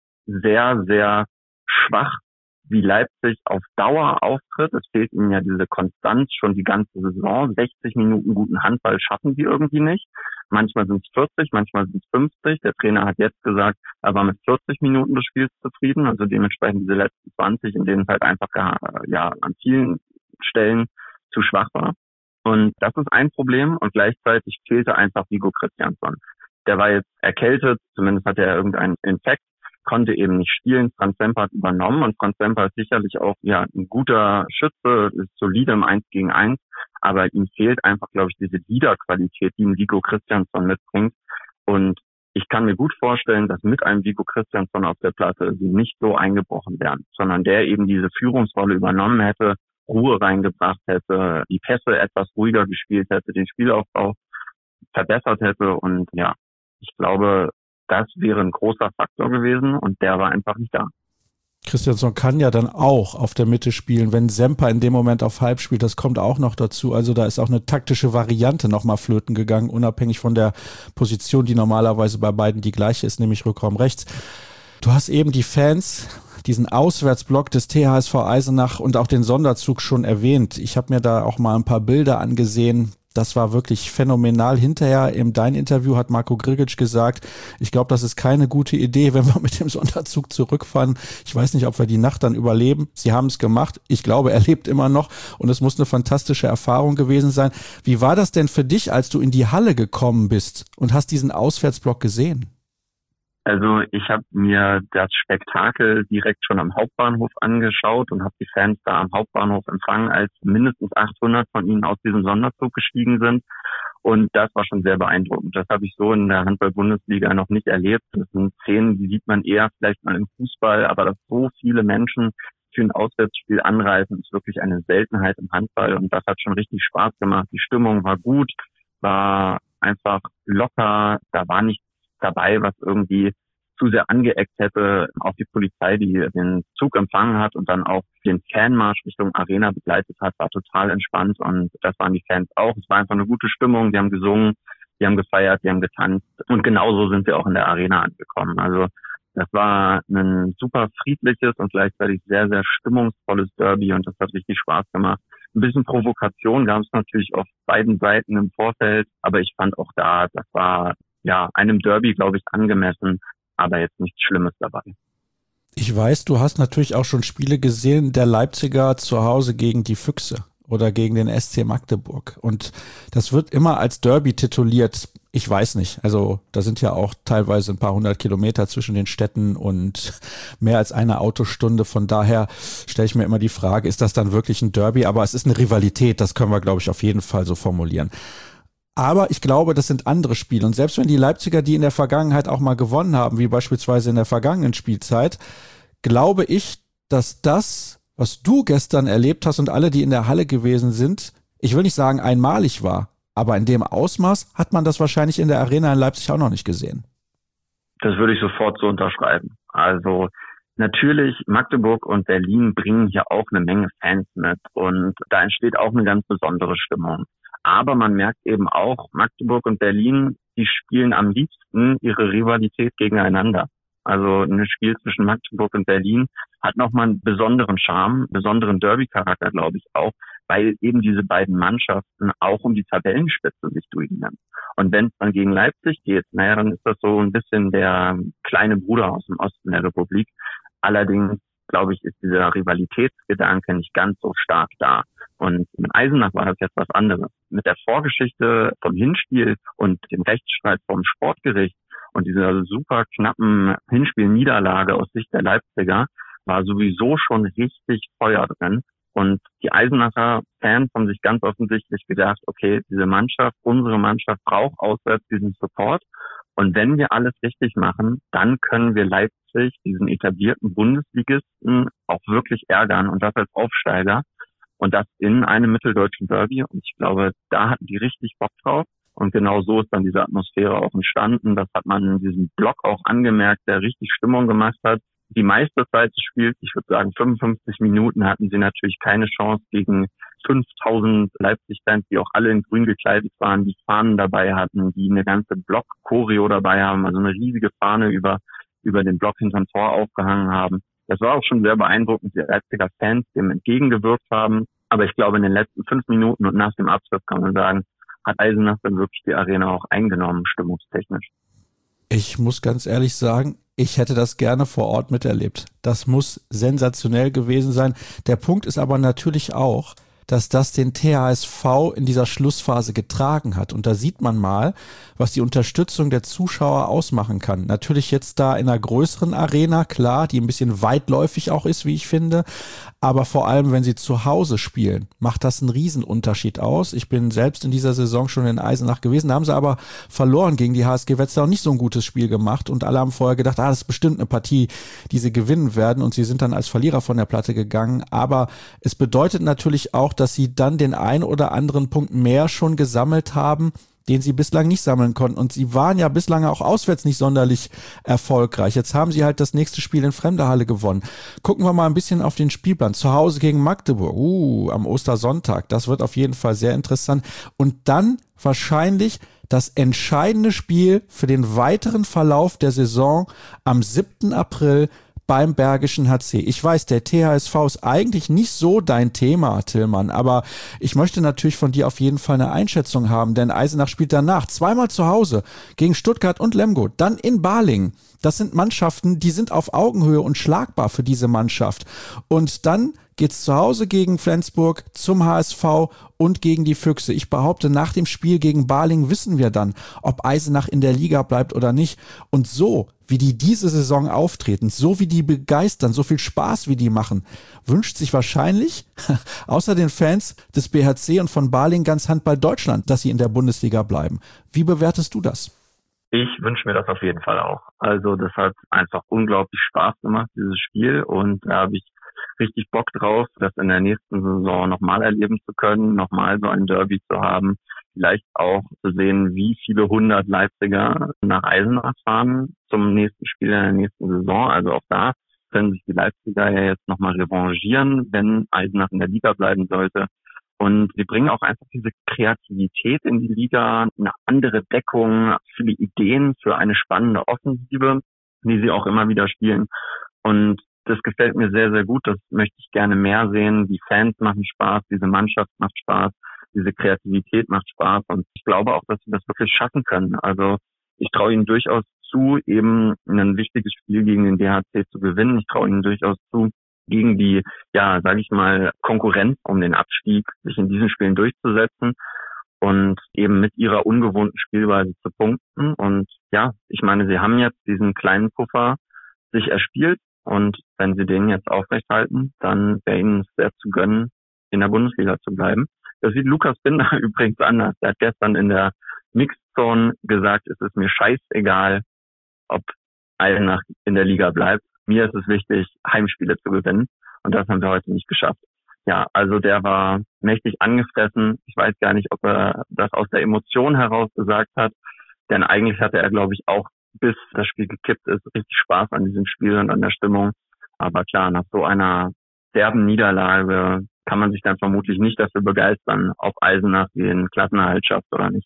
sehr, sehr schwach, wie Leipzig auf Dauer auftritt. Es fehlt ihnen ja diese Konstanz schon die ganze Saison. 60 Minuten guten Handball schaffen sie irgendwie nicht. Manchmal sind es 40, manchmal sind es 50. Der Trainer hat jetzt gesagt, er war mit 40 Minuten des Spiels zufrieden. Also dementsprechend diese letzten 20, in denen es halt einfach an vielen Stellen zu schwach war. Und das ist ein Problem. Und gleichzeitig fehlte einfach Viggo Christiansson. Der war jetzt erkältet, zumindest hatte er irgendeinen Infekt, konnte eben nicht spielen. Franz Semper hat übernommen und Franz Semper ist sicherlich auch ein guter Schütze, ist solide im 1 gegen 1, aber ihm fehlt einfach, glaube ich, diese Leaderqualität, die ein Viggo Christiansson mitbringt. Und ich kann mir gut vorstellen, dass mit einem Viggo Christiansson auf der Platte sie nicht so eingebrochen wären, sondern der eben diese Führungsrolle übernommen hätte, Ruhe reingebracht hätte, die Pässe etwas ruhiger gespielt hätte, den Spielaufbau verbessert hätte und ich glaube, das wäre ein großer Faktor gewesen und der war einfach nicht da. Christiansson kann ja dann auch auf der Mitte spielen, wenn Semper in dem Moment auf Halb spielt, das kommt auch noch dazu. Also da ist auch eine taktische Variante nochmal flöten gegangen, unabhängig von der Position, die normalerweise bei beiden die gleiche ist, nämlich Rückraum rechts. Du hast eben die Fans, diesen Auswärtsblock des THSV Eisenach und auch den Sonderzug schon erwähnt. Ich habe mir da auch mal ein paar Bilder angesehen. Das war wirklich phänomenal. Hinterher in deinem Interview hat Marko Grgic gesagt, ich glaube, das ist keine gute Idee, wenn wir mit dem Sonderzug zurückfahren. Ich weiß nicht, ob wir die Nacht dann überleben. Sie haben es gemacht. Ich glaube, er lebt immer noch und es muss eine fantastische Erfahrung gewesen sein. Wie war das denn für dich, als du in die Halle gekommen bist und hast diesen Auswärtsblock gesehen? Also ich habe mir das Spektakel direkt schon am Hauptbahnhof angeschaut und habe die Fans da am Hauptbahnhof empfangen, als mindestens 800 von ihnen aus diesem Sonderzug gestiegen sind. Und das war schon sehr beeindruckend. Das habe ich so in der Handball-Bundesliga noch nicht erlebt. Das sind Szenen, die sieht man eher vielleicht mal im Fußball, aber dass so viele Menschen für ein Auswärtsspiel anreisen, ist wirklich eine Seltenheit im Handball. Und das hat schon richtig Spaß gemacht. Die Stimmung war gut, war einfach locker, da war nichts dabei, was irgendwie zu sehr angeeckt hätte. Auch die Polizei, die den Zug empfangen hat und dann auch den Fanmarsch Richtung Arena begleitet hat, war total entspannt und das waren die Fans auch. Es war einfach eine gute Stimmung, die haben gesungen, die haben gefeiert, die haben getanzt und genauso sind wir auch in der Arena angekommen. Also das war ein super friedliches und gleichzeitig sehr, sehr stimmungsvolles Derby und das hat richtig Spaß gemacht. Ein bisschen Provokation gab es natürlich auf beiden Seiten im Vorfeld, aber ich fand auch da, das war einem Derby, glaube ich, angemessen, aber jetzt nichts Schlimmes dabei. Ich weiß, du hast natürlich auch schon Spiele gesehen, der Leipziger zu Hause gegen die Füchse oder gegen den SC Magdeburg. Und das wird immer als Derby tituliert. Ich weiß nicht, also da sind ja auch teilweise ein paar 100 Kilometer zwischen den Städten und mehr als eine Autostunde. Von daher stelle ich mir immer die Frage, ist das dann wirklich ein Derby? Aber es ist eine Rivalität, das können wir, glaube ich, auf jeden Fall so formulieren. Aber ich glaube, das sind andere Spiele. Und selbst wenn die Leipziger die in der Vergangenheit auch mal gewonnen haben, wie beispielsweise in der vergangenen Spielzeit, glaube ich, dass das, was du gestern erlebt hast und alle, die in der Halle gewesen sind, ich will nicht sagen einmalig war, aber in dem Ausmaß hat man das wahrscheinlich in der Arena in Leipzig auch noch nicht gesehen. Das würde ich sofort so unterschreiben. Also natürlich, Magdeburg und Berlin bringen hier auch eine Menge Fans mit und da entsteht auch eine ganz besondere Stimmung. Aber man merkt eben auch, Magdeburg und Berlin, die spielen am liebsten ihre Rivalität gegeneinander. Also ein Spiel zwischen Magdeburg und Berlin hat nochmal einen besonderen Charme, besonderen Derby-Charakter, glaube ich auch, weil eben diese beiden Mannschaften auch um die Tabellenspitze sich duellieren. Und wenn es dann gegen Leipzig geht, dann ist das so ein bisschen der kleine Bruder aus dem Osten der Republik. Allerdings, glaube ich, ist dieser Rivalitätsgedanke nicht ganz so stark da. Und mit Eisenach war das jetzt was anderes. Mit der Vorgeschichte vom Hinspiel und dem Rechtsstreit vom Sportgericht und dieser super knappen Hinspielniederlage aus Sicht der Leipziger war sowieso schon richtig Feuer drin. Und die Eisenacher Fans haben sich ganz offensichtlich gedacht, okay, diese Mannschaft, unsere Mannschaft braucht auswärts diesen Support. Und wenn wir alles richtig machen, dann können wir Leipzig, diesen etablierten Bundesligisten, auch wirklich ärgern und das als Aufsteiger. Und das in einem mitteldeutschen Derby. Und ich glaube, da hatten die richtig Bock drauf. Und genau so ist dann diese Atmosphäre auch entstanden. Das hat man in diesem Block auch angemerkt, der richtig Stimmung gemacht hat. Die meiste Zeit des Spiels, ich würde sagen 55 Minuten, hatten sie natürlich keine Chance gegen 5000 Leipzig-Fans, die auch alle in grün gekleidet waren, die Fahnen dabei hatten, die eine ganze Block-Choreo dabei haben, also eine riesige Fahne über den Block hinterm Tor aufgehangen haben. Das war auch schon sehr beeindruckend, die Leipziger Fans dem entgegengewirkt haben. Aber ich glaube, in den letzten 5 Minuten und nach dem Abschluss kann man sagen, hat Eisenach dann wirklich die Arena auch eingenommen, stimmungstechnisch. Ich muss ganz ehrlich sagen, ich hätte das gerne vor Ort miterlebt. Das muss sensationell gewesen sein. Der Punkt ist aber natürlich auch, dass das den THSV in dieser Schlussphase getragen hat. Und da sieht man mal, was die Unterstützung der Zuschauer ausmachen kann. Natürlich jetzt da in einer größeren Arena, klar, die ein bisschen weitläufig auch ist, wie ich finde. Aber vor allem, wenn sie zu Hause spielen, macht das einen Riesenunterschied aus. Ich bin selbst in dieser Saison schon in Eisenach gewesen, da haben sie aber verloren gegen die HSG Wetzlar, auch nicht so ein gutes Spiel gemacht. Und alle haben vorher gedacht, das ist bestimmt eine Partie, die sie gewinnen werden. Und sie sind dann als Verlierer von der Platte gegangen. Aber es bedeutet natürlich auch, dass sie dann den ein oder anderen Punkt mehr schon gesammelt haben, den sie bislang nicht sammeln konnten. Und sie waren ja bislang auch auswärts nicht sonderlich erfolgreich. Jetzt haben sie halt das nächste Spiel in fremder Halle gewonnen. Gucken wir mal ein bisschen auf den Spielplan. Zu Hause gegen Magdeburg, am Ostersonntag. Das wird auf jeden Fall sehr interessant. Und dann wahrscheinlich das entscheidende Spiel für den weiteren Verlauf der Saison am 7. April beim Bergischen HC. Ich weiß, der THSV ist eigentlich nicht so dein Thema, Tillmann, aber ich möchte natürlich von dir auf jeden Fall eine Einschätzung haben, denn Eisenach spielt danach zweimal zu Hause gegen Stuttgart und Lemgo, dann in Balingen. Das sind Mannschaften, die sind auf Augenhöhe und schlagbar für diese Mannschaft. Und dann geht's zu Hause gegen Flensburg, zum HSV und gegen die Füchse. Ich behaupte, nach dem Spiel gegen Balingen wissen wir dann, ob Eisenach in der Liga bleibt oder nicht. Und so, wie die diese Saison auftreten, so wie die begeistern, so viel Spaß wie die machen, wünscht sich wahrscheinlich, außer den Fans des BHC und von Balingen, ganz Handball Deutschland, dass sie in der Bundesliga bleiben. Wie bewertest du das? Ich wünsche mir das auf jeden Fall auch. Also das hat einfach unglaublich Spaß gemacht, dieses Spiel. Und da habe ich richtig Bock drauf, das in der nächsten Saison nochmal erleben zu können, nochmal so ein Derby zu haben. Vielleicht auch zu sehen, wie viele 100 Leipziger nach Eisenach fahren zum nächsten Spiel in der nächsten Saison. Also auch da können sich die Leipziger ja jetzt nochmal revanchieren, wenn Eisenach in der Liga bleiben sollte. Und sie bringen auch einfach diese Kreativität in die Liga, eine andere Deckung, viele Ideen für eine spannende Offensive, die sie auch immer wieder spielen. Und das gefällt mir sehr, sehr gut. Das möchte ich gerne mehr sehen. Die Fans machen Spaß, diese Mannschaft macht Spaß, diese Kreativität macht Spaß. Und ich glaube auch, dass sie das wirklich schaffen können. Also ich traue ihnen durchaus zu, eben ein wichtiges Spiel gegen den DHC zu gewinnen. Ich traue ihnen durchaus zu, gegen die, sage ich mal, Konkurrenz um den Abstieg sich in diesen Spielen durchzusetzen und eben mit ihrer ungewohnten Spielweise zu punkten. Und ich meine, sie haben jetzt diesen kleinen Puffer sich erspielt und wenn sie den jetzt aufrechthalten, dann wäre ihnen es sehr zu gönnen, in der Bundesliga zu bleiben. Das sieht Lukas Binder übrigens anders. Er hat gestern in der Mixzone gesagt, es ist mir scheißegal, ob Eisenach in der Liga bleibt. Mir ist es wichtig, Heimspiele zu gewinnen. Und das haben wir heute nicht geschafft. Ja, also der war mächtig angefressen. Ich weiß gar nicht, ob er das aus der Emotion heraus gesagt hat. Denn eigentlich hatte er, glaube ich, auch, bis das Spiel gekippt ist, richtig Spaß an diesem Spiel und an der Stimmung. Aber klar, nach so einer derben Niederlage kann man sich dann vermutlich nicht dafür begeistern, ob Eisenach den Klassenerhalt schafft oder nicht.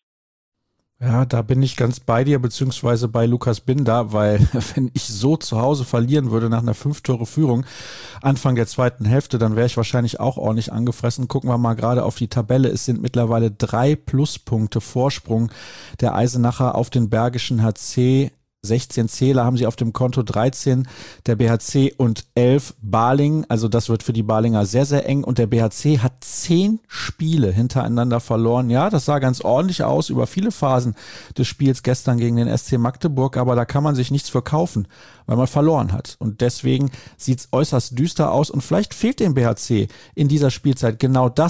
Ja, da bin ich ganz bei dir, beziehungsweise bei Lukas Binder, weil wenn ich so zu Hause verlieren würde nach einer 5-Tore-Führung Anfang der zweiten Hälfte, dann wäre ich wahrscheinlich auch ordentlich angefressen. Gucken wir mal gerade auf die Tabelle. Es sind mittlerweile 3 Pluspunkte Vorsprung der Eisenacher auf den Bergischen HC. 16 Zähler haben sie auf dem Konto, 13 der BHC und 11 Balingen. Also das wird für die Balinger sehr, sehr eng. Und der BHC hat 10 Spiele hintereinander verloren. Ja, das sah ganz ordentlich aus über viele Phasen des Spiels gestern gegen den SC Magdeburg. Aber da kann man sich nichts für kaufen, weil man verloren hat. Und deswegen sieht es äußerst düster aus. Und vielleicht fehlt dem BHC in dieser Spielzeit genau das,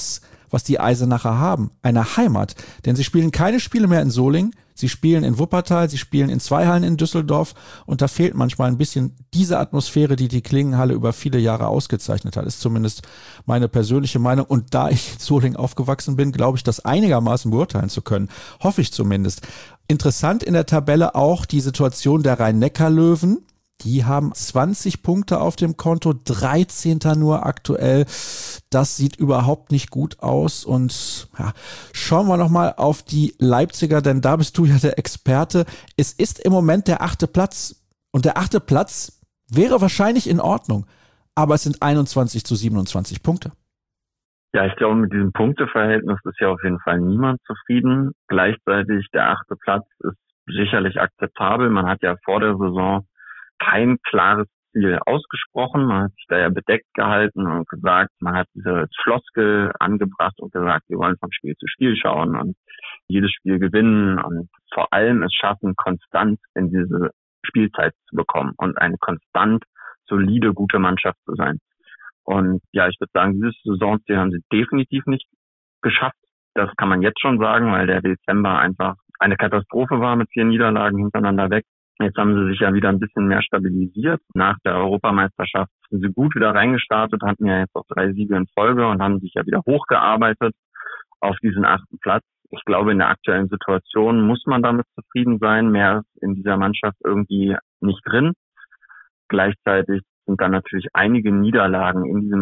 was die Eisenacher haben, eine Heimat. Denn sie spielen keine Spiele mehr in Solingen, sie spielen in Wuppertal, sie spielen in 2 Hallen in Düsseldorf und da fehlt manchmal ein bisschen diese Atmosphäre, die die Klingenhalle über viele Jahre ausgezeichnet hat, ist zumindest meine persönliche Meinung. Und da ich in Solingen aufgewachsen bin, glaube ich, das einigermaßen beurteilen zu können. Hoffe ich zumindest. Interessant in der Tabelle auch die Situation der Rhein-Neckar-Löwen. Die haben 20 Punkte auf dem Konto, 13. nur aktuell. Das sieht überhaupt nicht gut aus. Und ja, schauen wir nochmal auf die Leipziger, denn da bist du ja der Experte. Es ist im Moment der 8. Platz. Und der 8. Platz wäre wahrscheinlich in Ordnung. Aber es sind 21-27 Punkte. Ja, ich glaube, mit diesem Punkteverhältnis ist ja auf jeden Fall niemand zufrieden. Gleichzeitig der 8. Platz ist sicherlich akzeptabel. Man hat ja vor der Saison kein klares Ziel ausgesprochen. Man hat sich da ja bedeckt gehalten und gesagt, man hat diese Floskel angebracht und gesagt, wir wollen von Spiel zu Spiel schauen und jedes Spiel gewinnen und vor allem es schaffen, konstant in diese Spielzeit zu bekommen und eine konstant solide, gute Mannschaft zu sein. Und ja, ich würde sagen, dieses Saisonziel haben sie definitiv nicht geschafft. Das kann man jetzt schon sagen, weil der Dezember einfach eine Katastrophe war mit 4 Niederlagen hintereinander weg. Jetzt haben sie sich ja wieder ein bisschen mehr stabilisiert. Nach der Europameisterschaft sind sie gut wieder reingestartet, hatten ja jetzt auch 3 Siege in Folge und haben sich ja wieder hochgearbeitet auf diesen 8. Platz. Ich glaube, in der aktuellen Situation muss man damit zufrieden sein. Mehr ist in dieser Mannschaft irgendwie nicht drin. Gleichzeitig sind dann natürlich einige Niederlagen in diesem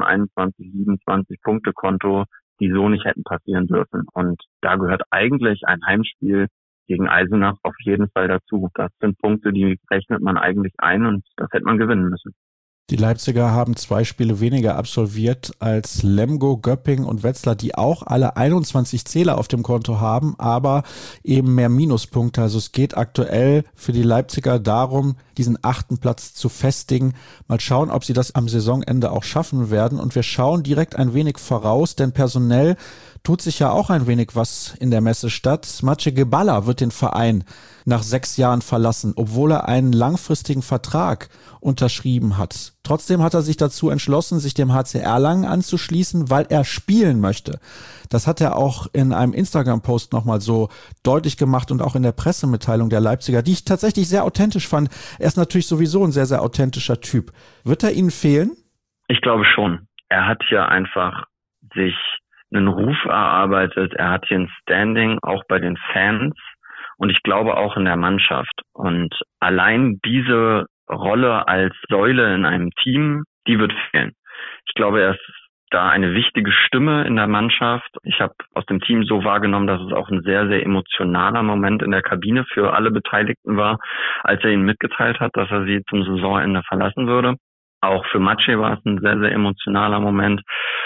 21-27-Punkte-Konto, die so nicht hätten passieren dürfen. Und da gehört eigentlich ein Heimspiel gegen Eisenach auf jeden Fall dazu. Das sind Punkte, die rechnet man eigentlich ein und das hätte man gewinnen müssen. Die Leipziger haben 2 Spiele weniger absolviert als Lemgo, Göpping und Wetzlar, die auch alle 21 Zähler auf dem Konto haben, aber eben mehr Minuspunkte. Also es geht aktuell für die Leipziger darum, diesen 8. Platz zu festigen. Mal schauen, ob sie das am Saisonende auch schaffen werden. Und wir schauen direkt ein wenig voraus, denn personell tut sich ja auch ein wenig was in der Messestadt. Maciej Gebala wird den Verein nach 6 Jahren verlassen, obwohl er einen langfristigen Vertrag unterschrieben hat. Trotzdem hat er sich dazu entschlossen, sich dem HC Erlangen anzuschließen, weil er spielen möchte. Das hat er auch in einem Instagram-Post nochmal so deutlich gemacht und auch in der Pressemitteilung der Leipziger, die ich tatsächlich sehr authentisch fand. Er ist natürlich sowieso ein sehr, sehr authentischer Typ. Wird er Ihnen fehlen? Ich glaube schon. Er hat hier einfach sich einen Ruf erarbeitet. Er hat hier ein Standing, auch bei den Fans und ich glaube auch in der Mannschaft. Und allein diese Rolle als Säule in einem Team, die wird fehlen. Ich glaube, er ist da eine wichtige Stimme in der Mannschaft. Ich habe aus dem Team so wahrgenommen, dass es auch ein sehr, sehr emotionaler Moment in der Kabine für alle Beteiligten war, als er ihnen mitgeteilt hat, dass er sie zum Saisonende verlassen würde. Auch für Maciej war es ein sehr, sehr emotionaler Moment.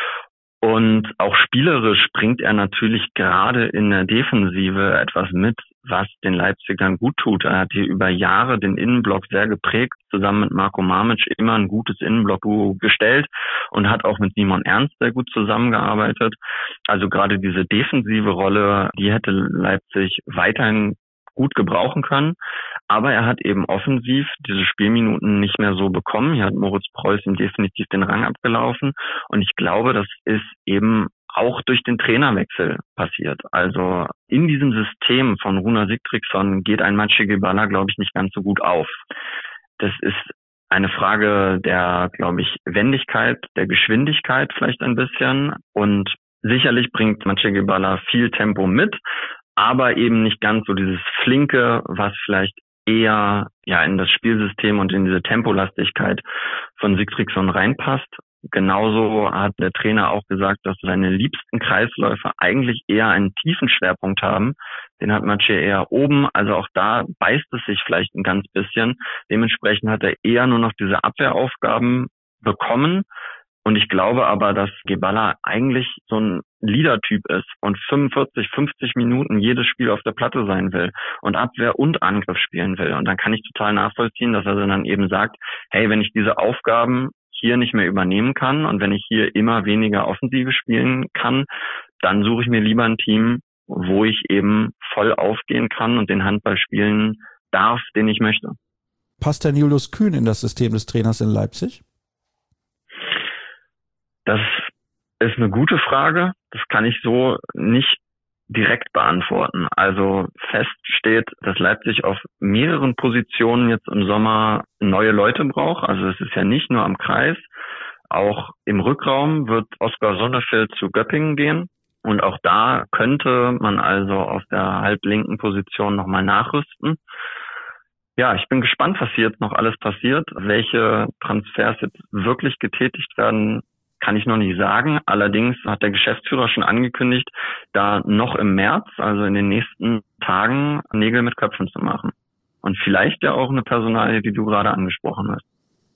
Und auch spielerisch bringt er natürlich gerade in der Defensive etwas mit, was den Leipzigern gut tut. Er hat hier über Jahre den Innenblock sehr geprägt, zusammen mit Marko Mamic immer ein gutes Innenblock-Duo gestellt und hat auch mit Simon Ernst sehr gut zusammengearbeitet. Also gerade diese defensive Rolle, die hätte Leipzig weiterhin gut gebrauchen können. Aber er hat eben offensiv diese Spielminuten nicht mehr so bekommen. Hier hat Moritz Preuß ihm definitiv den Rang abgelaufen. Und ich glaube, das ist eben auch durch den Trainerwechsel passiert. Also in diesem System von Rúnar Sigtryggsson geht ein Maciej Gebala, glaube ich, nicht ganz so gut auf. Das ist eine Frage der, glaube ich, Wendigkeit, der Geschwindigkeit vielleicht ein bisschen. Und sicherlich bringt Maciej Gebala viel Tempo mit, aber eben nicht ganz so dieses Flinke, was vielleicht eher ja in das Spielsystem und in diese Tempolastigkeit von Sigtryggsson reinpasst. Genauso hat der Trainer auch gesagt, dass seine liebsten Kreisläufe eigentlich eher einen tiefen Schwerpunkt haben. Den hat Maciej eher oben, also auch da beißt es sich vielleicht ein ganz bisschen. Dementsprechend hat er eher nur noch diese Abwehraufgaben bekommen. Und ich glaube aber, dass Gebala eigentlich so ein Leader-Typ ist und 45, 50 Minuten jedes Spiel auf der Platte sein will und Abwehr und Angriff spielen will. Und dann kann ich total nachvollziehen, dass er dann eben sagt, hey, wenn ich diese Aufgaben hier nicht mehr übernehmen kann und wenn ich hier immer weniger Offensive spielen kann, dann suche ich mir lieber ein Team, wo ich eben voll aufgehen kann und den Handball spielen darf, den ich möchte. Passt denn Julius Kühn in das System des Trainers in Leipzig? Das Ist eine gute Frage. Das kann ich so nicht direkt beantworten. Also fest steht, dass Leipzig auf mehreren Positionen jetzt im Sommer neue Leute braucht. Also es ist ja nicht nur am Kreis. Auch im Rückraum wird Oskar Sonnefeld zu Göppingen gehen. Und auch da könnte man also auf der halblinken Position nochmal nachrüsten. Ja, ich bin gespannt, was hier jetzt noch alles passiert. Welche Transfers jetzt wirklich getätigt werden, kann ich noch nicht sagen. Allerdings hat der Geschäftsführer schon angekündigt, da noch im März, also in den nächsten Tagen, Nägel mit Köpfen zu machen. Und vielleicht ja auch eine Personalie, die du gerade angesprochen hast.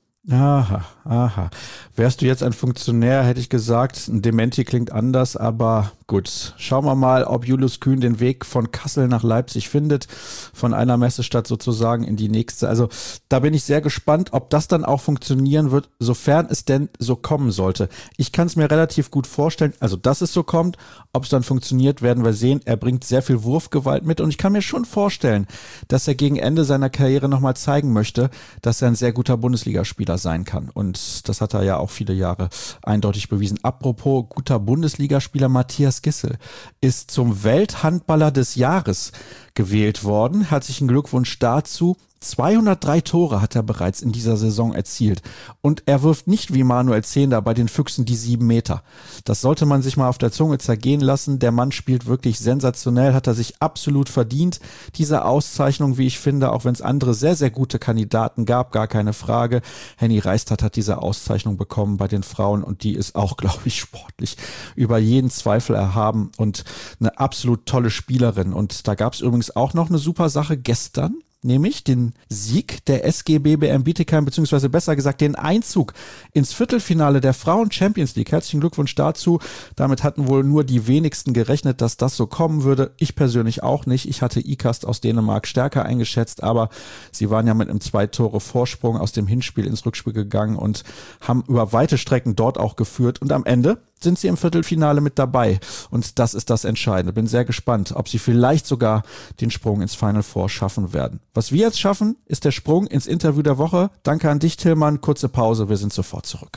Aha. Wärst du jetzt ein Funktionär, hätte ich gesagt, ein Dementi klingt anders, aber gut. Schauen wir mal, ob Julius Kühn den Weg von Kassel nach Leipzig findet, von einer Messestadt sozusagen in die nächste. Also da bin ich sehr gespannt, ob das dann auch funktionieren wird, sofern es denn so kommen sollte. Ich kann es mir relativ gut vorstellen, also dass es so kommt. Ob es dann funktioniert, werden wir sehen. Er bringt sehr viel Wurfgewalt mit und ich kann mir schon vorstellen, dass er gegen Ende seiner Karriere nochmal zeigen möchte, dass er ein sehr guter Bundesligaspieler sein kann. Und das hat er ja auch viele Jahre eindeutig bewiesen. Apropos guter Bundesligaspieler, Matthias Gissel ist zum Welthandballer des Jahres gewählt worden. Herzlichen Glückwunsch dazu. 203 Tore hat er bereits in dieser Saison erzielt. Und er wirft nicht wie Manuel Zehnder bei den Füchsen die 7 Meter. Das sollte man sich mal auf der Zunge zergehen lassen. Der Mann spielt wirklich sensationell, hat er sich absolut verdient. Diese Auszeichnung, wie ich finde, auch wenn es andere sehr, sehr gute Kandidaten gab, gar keine Frage. Henny Reistad hat diese Auszeichnung bekommen bei den Frauen und die ist auch, glaube ich, sportlich über jeden Zweifel erhaben und eine absolut tolle Spielerin. Und da gab es übrigens auch noch eine super Sache gestern, nämlich den Sieg der SG BBM Bietigheim, beziehungsweise besser gesagt den Einzug ins Viertelfinale der Frauen Champions League. Herzlichen Glückwunsch dazu. Damit hatten wohl nur die wenigsten gerechnet, dass das so kommen würde. Ich persönlich auch nicht. Ich hatte ICAST aus Dänemark stärker eingeschätzt, aber sie waren ja mit einem 2-Tore-Vorsprung aus dem Hinspiel ins Rückspiel gegangen und haben über weite Strecken dort auch geführt. Und am Ende sind sie im Viertelfinale mit dabei. Und das ist das Entscheidende. Bin sehr gespannt, ob sie vielleicht sogar den Sprung ins Final Four schaffen werden. Was wir jetzt schaffen, ist der Sprung ins Interview der Woche. Danke an dich, Tillmann. Kurze Pause, wir sind sofort zurück.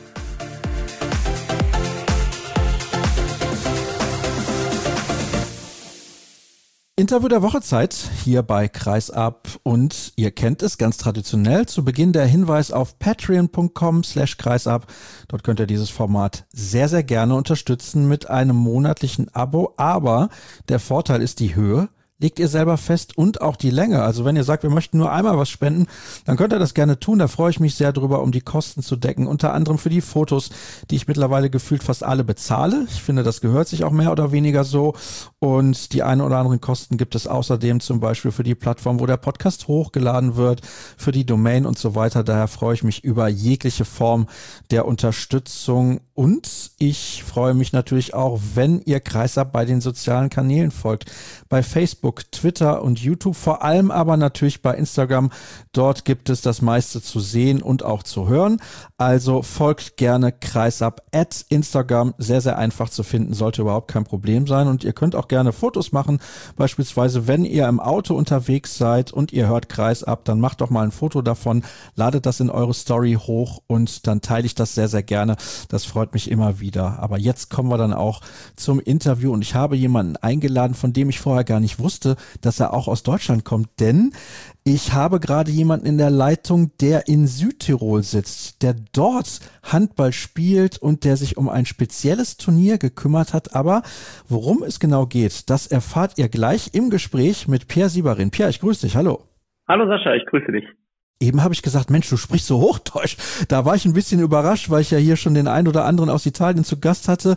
Interview der Wochezeit hier bei Kreisab und ihr kennt es ganz traditionell. Zu Beginn der Hinweis auf patreon.com/kreisab. Dort könnt ihr dieses Format sehr, sehr gerne unterstützen mit einem monatlichen Abo. Aber der Vorteil ist die Höhe. Legt ihr selber fest und auch die Länge. Also wenn ihr sagt, wir möchten nur einmal was spenden, dann könnt ihr das gerne tun. Da freue ich mich sehr drüber, um die Kosten zu decken. Unter anderem für die Fotos, die ich mittlerweile gefühlt fast alle bezahle. Ich finde, das gehört sich auch mehr oder weniger so. Und die ein oder anderen Kosten gibt es außerdem zum Beispiel für die Plattform, wo der Podcast hochgeladen wird, für die Domain und so weiter. Daher freue ich mich über jegliche Form der Unterstützung. Und ich freue mich natürlich auch, wenn ihr Kreisab bei den sozialen Kanälen folgt. Bei Facebook, Twitter und YouTube, vor allem aber natürlich bei Instagram. Dort gibt es das meiste zu sehen und auch zu hören. Also folgt gerne Kreisab @Instagram. Sehr, sehr einfach zu finden, sollte überhaupt kein Problem sein. Und ihr könnt auch gerne Fotos machen. Beispielsweise, wenn ihr im Auto unterwegs seid und ihr hört Kreisab, dann macht doch mal ein Foto davon, ladet das in eure Story hoch und dann teile ich das sehr, sehr gerne. Das freut mich immer wieder. Aber jetzt kommen wir dann auch zum Interview und ich habe jemanden eingeladen, von dem ich vorher gar nicht wusste, dass er auch aus Deutschland kommt, denn ich habe gerade jemanden in der Leitung, der in Südtirol sitzt, der dort Handball spielt und der sich um ein spezielles Turnier gekümmert hat. Aber worum es genau geht, das erfahrt ihr gleich im Gespräch mit Pierre Sieberin. Pierre, ich grüße dich. Hallo. Hallo Sascha, ich grüße dich. Eben habe ich gesagt, Mensch, du sprichst so Hochdeutsch. Da war ich ein bisschen überrascht, weil ich ja hier schon den einen oder anderen aus Italien zu Gast hatte.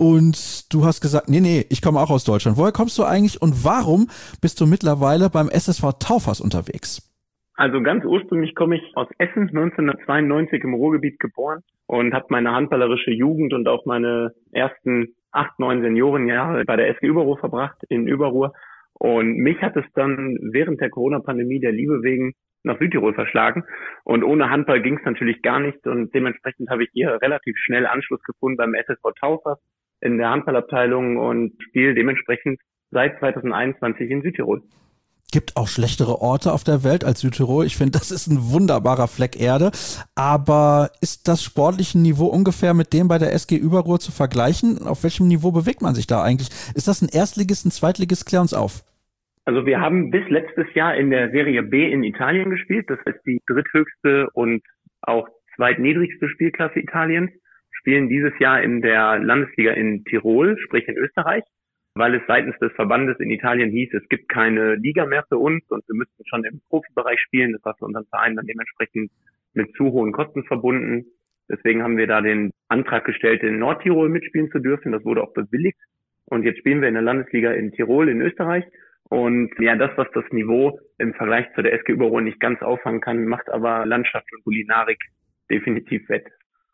Und du hast gesagt, nee, ich komme auch aus Deutschland. Woher kommst du eigentlich und warum bist du mittlerweile beim SSV Taufers unterwegs? Also ganz ursprünglich komme ich aus Essen, 1992 im Ruhrgebiet geboren und habe meine handballerische Jugend und auch meine ersten 8, 9 Seniorenjahre bei der SG Überruhr verbracht, in Überruhr. Und mich hat es dann während der Corona-Pandemie der Liebe wegen nach Südtirol verschlagen. Und ohne Handball ging es natürlich gar nicht. Und dementsprechend habe ich hier relativ schnell Anschluss gefunden beim SSV Taufers in der Handballabteilung und spiele dementsprechend seit 2021 in Südtirol. Gibt auch schlechtere Orte auf der Welt als Südtirol. Ich finde, das ist ein wunderbarer Fleck Erde. Aber ist das sportliche Niveau ungefähr mit dem bei der SG Überruhr zu vergleichen? Auf welchem Niveau bewegt man sich da eigentlich? Ist das ein Erstligist, ein Zweitligist? Klär uns auf. Also wir haben bis letztes Jahr in der Serie B in Italien gespielt. Das ist die dritthöchste und auch zweitniedrigste Spielklasse Italiens. Spielen dieses Jahr in der Landesliga in Tirol, sprich in Österreich, weil es seitens des Verbandes in Italien hieß, es gibt keine Liga mehr für uns und wir müssten schon im Profibereich spielen. Das war für unseren Verein dann dementsprechend mit zu hohen Kosten verbunden. Deswegen haben wir da den Antrag gestellt, in Nordtirol mitspielen zu dürfen. Das wurde auch bewilligt. Und jetzt spielen wir in der Landesliga in Tirol in Österreich. Und ja, das, was das Niveau im Vergleich zu der SG Überruhr nicht ganz auffangen kann, macht aber Landschaft und Kulinarik definitiv wett.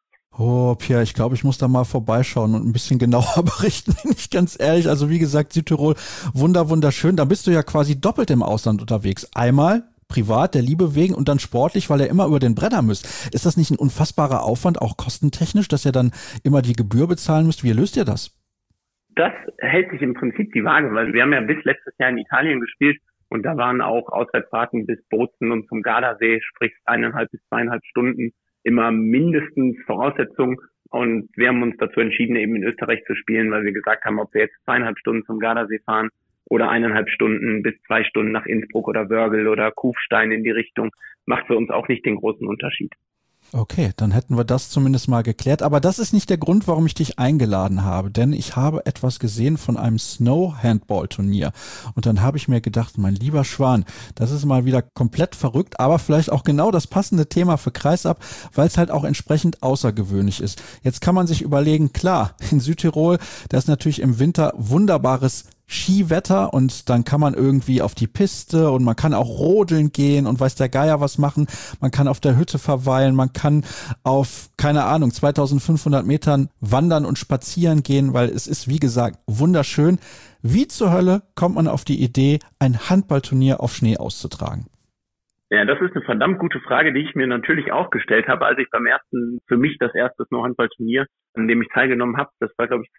Oh, Pierre, ich glaube, ich muss da mal vorbeischauen und ein bisschen genauer berichten, bin ich ganz ehrlich. Also wie gesagt, Südtirol, wunderschön. Da bist du ja quasi doppelt im Ausland unterwegs. Einmal privat, der Liebe wegen, und dann sportlich, weil ihr immer über den Brenner müsst. Ist das nicht ein unfassbarer Aufwand, auch kostentechnisch, dass ihr dann immer die Gebühr bezahlen müsst? Wie löst ihr das? Das hält sich im Prinzip die Waage, weil wir haben ja bis letztes Jahr in Italien gespielt und da waren auch Auswärtsfahrten bis Bozen und zum Gardasee, sprich 1,5 bis 2,5 Stunden, immer mindestens Voraussetzung. Und wir haben uns dazu entschieden, eben in Österreich zu spielen, weil wir gesagt haben, ob wir jetzt 2,5 Stunden zum Gardasee fahren oder 1,5 Stunden bis 2 Stunden nach Innsbruck oder Wörgl oder Kufstein in die Richtung, macht für uns auch nicht den großen Unterschied. Okay, dann hätten wir das zumindest mal geklärt. Aber das ist nicht der Grund, warum ich dich eingeladen habe, denn ich habe etwas gesehen von einem Snow-Handball-Turnier. Und dann habe ich mir gedacht, mein lieber Schwan, das ist mal wieder komplett verrückt, aber vielleicht auch genau das passende Thema für Kreisab, weil es halt auch entsprechend außergewöhnlich ist. Jetzt kann man sich überlegen, klar, in Südtirol, da ist natürlich im Winter wunderbares Skiwetter und dann kann man irgendwie auf die Piste und man kann auch rodeln gehen und weiß der Geier was machen. Man kann auf der Hütte verweilen, man kann auf, keine Ahnung, 2500 Metern wandern und spazieren gehen, weil es ist, wie gesagt, wunderschön. Wie zur Hölle kommt man auf die Idee, ein Handballturnier auf Schnee auszutragen? Ja, das ist eine verdammt gute Frage, die ich mir natürlich auch gestellt habe, als ich für mich das erste Snow-Handball-Turnier, an dem ich teilgenommen habe, das war, glaube ich,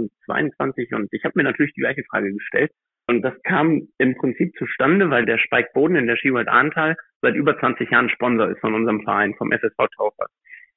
2022 und ich habe mir natürlich die gleiche Frage gestellt. Und das kam im Prinzip zustande, weil der Spike Boden in der Skiwald Ahrntal seit über 20 Jahren Sponsor ist von unserem Verein, vom SSV Taufers.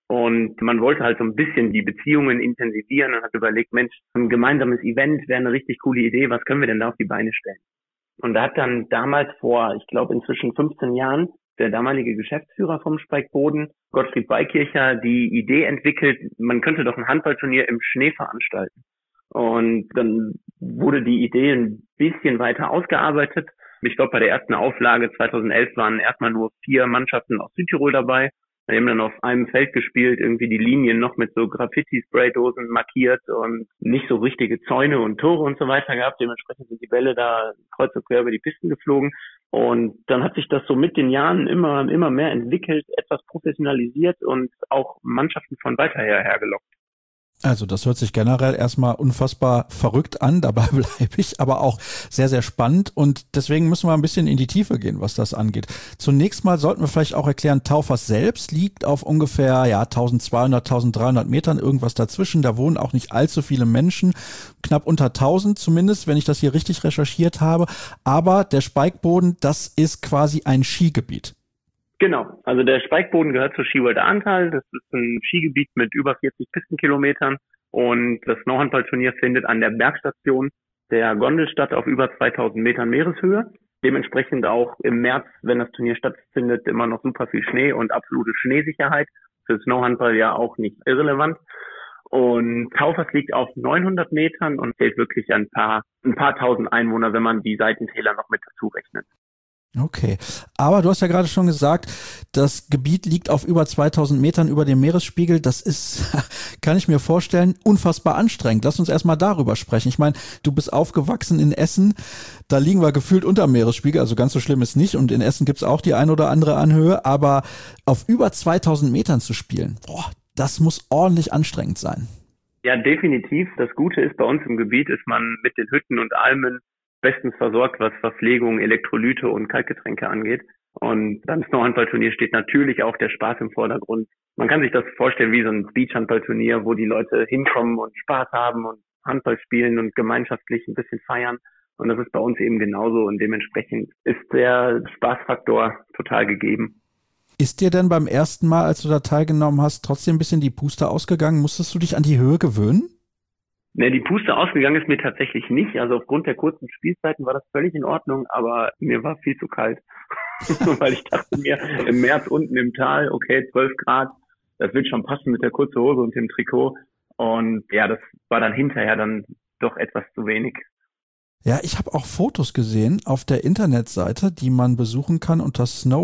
Und man wollte halt so ein bisschen die Beziehungen intensivieren und hat überlegt, Mensch, ein gemeinsames Event wäre eine richtig coole Idee, was können wir denn da auf die Beine stellen? Und da hat dann damals vor, ich glaube inzwischen 15 Jahren, der damalige Geschäftsführer vom Spike Boden, Gottfried Beikircher, die Idee entwickelt, man könnte doch ein Handballturnier im Schnee veranstalten. Und dann wurde die Idee ein bisschen weiter ausgearbeitet. Ich glaube, bei der ersten Auflage 2011 waren erstmal nur 4 Mannschaften aus Südtirol dabei. Wir haben dann auf einem Feld gespielt, irgendwie die Linien noch mit so Graffiti-Spraydosen markiert und nicht so richtige Zäune und Tore und so weiter gehabt. Dementsprechend sind die Bälle da kreuz und quer über die Pisten geflogen. Und dann hat sich das so mit den Jahren immer mehr entwickelt, etwas professionalisiert und auch Mannschaften von weiter hergelockt. Also das hört sich generell erstmal unfassbar verrückt an, dabei bleibe ich, aber auch sehr, sehr spannend und deswegen müssen wir ein bisschen in die Tiefe gehen, was das angeht. Zunächst mal sollten wir vielleicht auch erklären, Taufers selbst liegt auf ungefähr 1200, 1300 Metern, irgendwas dazwischen, da wohnen auch nicht allzu viele Menschen, knapp unter 1000 zumindest, wenn ich das hier richtig recherchiert habe, aber der Spikeboden, das ist quasi ein Skigebiet. Genau, also der Spikeboden gehört zur Skiwald Ahrntal. Das ist ein Skigebiet mit über 40 Pistenkilometern und das Snowhandballturnier findet an der Bergstation der Gondel statt auf über 2000 Metern Meereshöhe. Dementsprechend auch im März, wenn das Turnier stattfindet, immer noch super viel Schnee und absolute Schneesicherheit. Für Snowhandball ja auch nicht irrelevant. Und Taufers liegt auf 900 Metern und zählt wirklich ein paar tausend Einwohner, wenn man die Seitentäler noch mit dazu rechnet. Okay, aber du hast ja gerade schon gesagt, das Gebiet liegt auf über 2000 Metern über dem Meeresspiegel. Das ist, kann ich mir vorstellen, unfassbar anstrengend. Lass uns erstmal darüber sprechen. Ich meine, du bist aufgewachsen in Essen, da liegen wir gefühlt unter dem Meeresspiegel, also ganz so schlimm ist nicht. Und in Essen gibt's auch die ein oder andere Anhöhe, aber auf über 2000 Metern zu spielen, das muss ordentlich anstrengend sein. Ja, definitiv. Das Gute ist, bei uns im Gebiet ist man mit den Hütten und Almen bestens versorgt, was Verpflegung, Elektrolyte und Kaltgetränke angeht. Und beim Snowhandballturnier steht natürlich auch der Spaß im Vordergrund. Man kann sich das vorstellen wie so ein Beachhandballturnier, wo die Leute hinkommen und Spaß haben und Handball spielen und gemeinschaftlich ein bisschen feiern. Und das ist bei uns eben genauso und dementsprechend ist der Spaßfaktor total gegeben. Ist dir denn beim ersten Mal, als du da teilgenommen hast, trotzdem ein bisschen die Puste ausgegangen? Musstest du dich an die Höhe gewöhnen? Ne, die Puste ausgegangen ist mir tatsächlich nicht. Also aufgrund der kurzen Spielzeiten war das völlig in Ordnung, aber mir war viel zu kalt. Weil ich dachte mir, im März unten im Tal, okay, 12 Grad, das wird schon passen mit der kurzen Hose und dem Trikot. Und ja, das war dann hinterher dann doch etwas zu wenig. Ja, ich habe auch Fotos gesehen auf der Internetseite, die man besuchen kann. Unter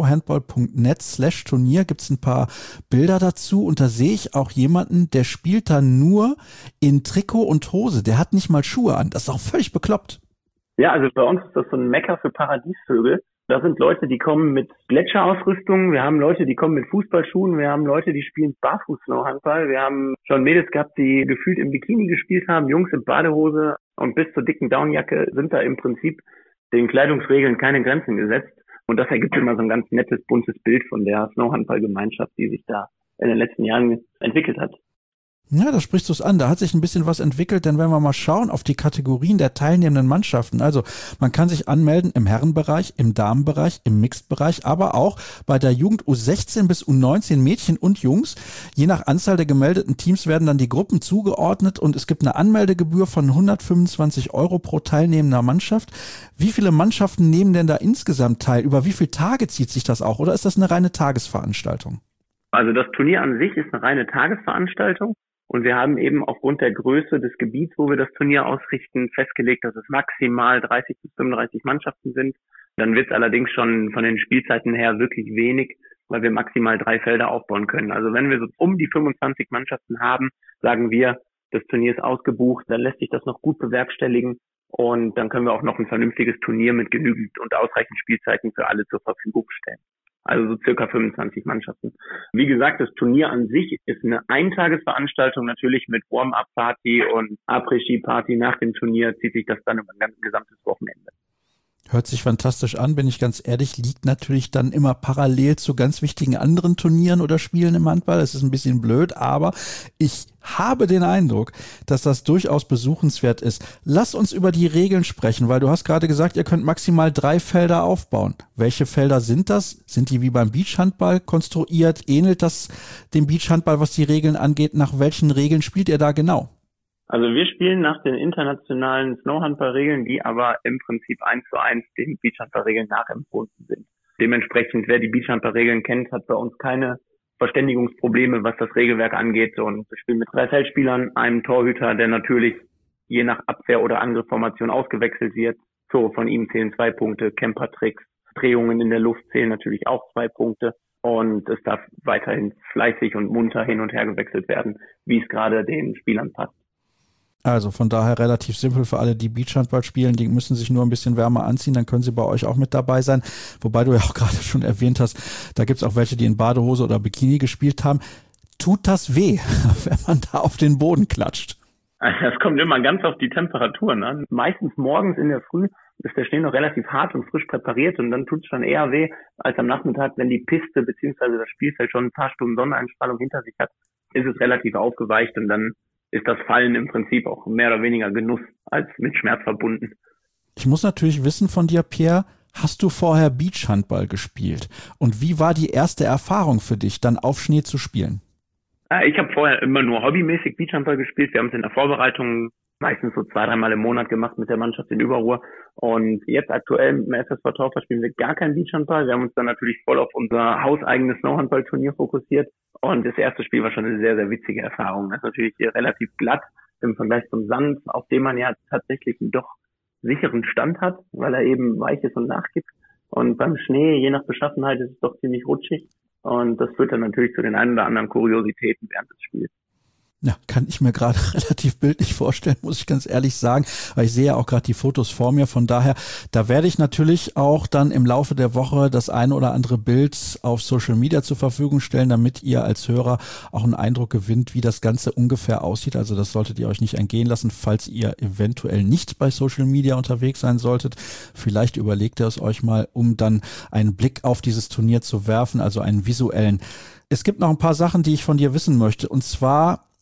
snowhandball.net/Turnier gibt's ein paar Bilder dazu. Und da sehe ich auch jemanden, der spielt da nur in Trikot und Hose. Der hat nicht mal Schuhe an. Das ist auch völlig bekloppt. Ja, also bei uns ist das so ein Mecker für Paradiesvögel. Da sind Leute, die kommen mit Gletscherausrüstung, wir haben Leute, die kommen mit Fußballschuhen, wir haben Leute, die spielen Barfuß-Snowhandball, wir haben schon Mädels gehabt, die gefühlt im Bikini gespielt haben, Jungs in Badehose und bis zur dicken Downjacke sind da im Prinzip den Kleidungsregeln keine Grenzen gesetzt. Und das ergibt immer so ein ganz nettes, buntes Bild von der Snowhandball-Gemeinschaft, die sich da in den letzten Jahren entwickelt hat. Ja, da sprichst du es an. Da hat sich ein bisschen was entwickelt, denn wenn wir mal schauen auf die Kategorien der teilnehmenden Mannschaften, also man kann sich anmelden im Herrenbereich, im Damenbereich, im Mixed-Bereich, aber auch bei der Jugend U16 bis U19 Mädchen und Jungs. Je nach Anzahl der gemeldeten Teams werden dann die Gruppen zugeordnet und es gibt eine Anmeldegebühr von 125 € pro teilnehmender Mannschaft. Wie viele Mannschaften nehmen denn da insgesamt teil? Über wie viele Tage zieht sich das auch oder ist das eine reine Tagesveranstaltung? Also das Turnier an sich ist eine reine Tagesveranstaltung. Und wir haben eben aufgrund der Größe des Gebiets, wo wir das Turnier ausrichten, festgelegt, dass es maximal 30 bis 35 Mannschaften sind. Dann wird es allerdings schon von den Spielzeiten her wirklich wenig, weil wir maximal 3 Felder aufbauen können. Also wenn wir so um die 25 Mannschaften haben, sagen wir, das Turnier ist ausgebucht, dann lässt sich das noch gut bewerkstelligen und dann können wir auch noch ein vernünftiges Turnier mit genügend und ausreichend Spielzeiten für alle zur Verfügung stellen. Also so circa 25 Mannschaften. Wie gesagt, das Turnier an sich ist eine Eintagesveranstaltung, natürlich mit Warm-up-Party und Après-Ski-Party nach dem Turnier zieht sich das dann über ein gesamtes Wochenende. Hört sich fantastisch an, bin ich ganz ehrlich, liegt natürlich dann immer parallel zu ganz wichtigen anderen Turnieren oder Spielen im Handball. Das ist ein bisschen blöd, aber ich habe den Eindruck, dass das durchaus besuchenswert ist. Lass uns über die Regeln sprechen, weil du hast gerade gesagt, ihr könnt maximal 3 Felder aufbauen. Welche Felder sind das? Sind die wie beim Beachhandball konstruiert? Ähnelt das dem Beachhandball, was die Regeln angeht? Nach welchen Regeln spielt ihr da genau? Also wir spielen nach den internationalen Snowhandball-Regeln, die aber im Prinzip 1:1 den Beachhandball-Regeln nachempfunden sind. Dementsprechend, wer die Beachhandball-Regeln kennt, hat bei uns keine Verständigungsprobleme, was das Regelwerk angeht. Und wir spielen mit 3 Feldspielern, einem Torhüter, der natürlich je nach Abwehr- oder Angriffsformation ausgewechselt wird. So, von ihm zählen 2 Punkte, Camper-Tricks, Drehungen in der Luft zählen natürlich auch 2 Punkte. Und es darf weiterhin fleißig und munter hin und her gewechselt werden, wie es gerade den Spielern passt. Also von daher relativ simpel für alle, die Beachhandball spielen. Die müssen sich nur ein bisschen wärmer anziehen, dann können sie bei euch auch mit dabei sein. Wobei du ja auch gerade schon erwähnt hast, da gibt's auch welche, die in Badehose oder Bikini gespielt haben. Tut das weh, wenn man da auf den Boden klatscht? Das kommt immer ganz auf die Temperaturen an. Meistens morgens in der Früh ist der Schnee noch relativ hart und frisch präpariert und dann tut's schon eher weh als am Nachmittag, wenn die Piste bzw. das Spielfeld schon ein paar Stunden Sonneneinstrahlung hinter sich hat, ist es relativ aufgeweicht und dann ist das Fallen im Prinzip auch mehr oder weniger Genuss als mit Schmerz verbunden. Ich muss natürlich wissen von dir, Pierre, hast du vorher Beachhandball gespielt? Und wie war die erste Erfahrung für dich, dann auf Schnee zu spielen? Ich habe vorher immer nur hobbymäßig Beachhandball gespielt. Wir haben es in der Vorbereitung meistens so 2-3 Mal im Monat gemacht mit der Mannschaft in Überruhr. Und jetzt aktuell mit dem SSV Taufer spielen wir gar kein Beachhandball. Wir haben uns dann natürlich voll auf unser hauseigenes Snowhandball-Turnier fokussiert. Und das erste Spiel war schon eine sehr, sehr witzige Erfahrung. Das ist natürlich relativ glatt im Vergleich zum Sand, auf dem man ja tatsächlich einen doch sicheren Stand hat, weil er eben weich ist und nachgibt. Und beim Schnee, je nach Beschaffenheit, ist es doch ziemlich rutschig. Und das führt dann natürlich zu den ein oder anderen Kuriositäten während des Spiels. Ja, kann ich mir gerade relativ bildlich vorstellen, muss ich ganz ehrlich sagen, weil ich sehe ja auch gerade die Fotos vor mir, von daher, da werde ich natürlich auch dann im Laufe der Woche das eine oder andere Bild auf Social Media zur Verfügung stellen, damit ihr als Hörer auch einen Eindruck gewinnt, wie das Ganze ungefähr aussieht. Also das solltet ihr euch nicht entgehen lassen, falls ihr eventuell nicht bei Social Media unterwegs sein solltet. Vielleicht überlegt ihr es euch mal, um dann einen Blick auf dieses Turnier zu werfen, also einen visuellen. Es gibt noch ein paar Sachen, die ich von dir wissen möchte, und zwar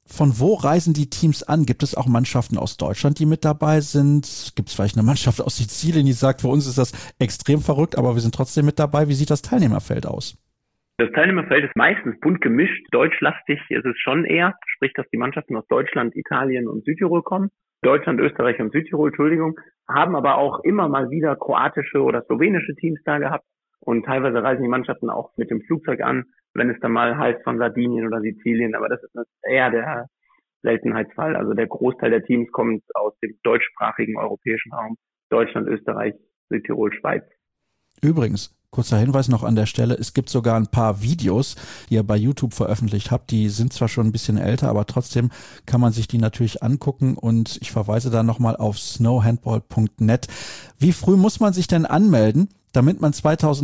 Von wo reisen die Teams an? Gibt es auch Mannschaften aus Deutschland, die mit dabei sind? Gibt es vielleicht eine Mannschaft aus Sizilien, die sagt, für uns ist das extrem verrückt, aber wir sind trotzdem mit dabei? Wie sieht das Teilnehmerfeld aus? Das Teilnehmerfeld ist meistens bunt gemischt. Deutschlastig ist es schon eher, sprich, dass die Mannschaften aus Deutschland, Italien und Südtirol kommen. Deutschland, Österreich und Südtirol, haben aber auch immer mal wieder kroatische oder slowenische Teams da gehabt. Und teilweise reisen die Mannschaften auch mit dem Flugzeug an, wenn es dann mal heißt von Sardinien oder Sizilien. Aber das ist eher der Seltenheitsfall. Also der Großteil der Teams kommt aus dem deutschsprachigen europäischen Raum. Deutschland, Österreich, Südtirol, Schweiz. Übrigens, kurzer Hinweis noch an der Stelle, es gibt sogar ein paar Videos, die ihr bei YouTube veröffentlicht habt, die sind zwar schon ein bisschen älter, aber trotzdem kann man sich die natürlich angucken und ich verweise da nochmal auf snowhandball.net. Wie früh muss man sich denn anmelden, damit man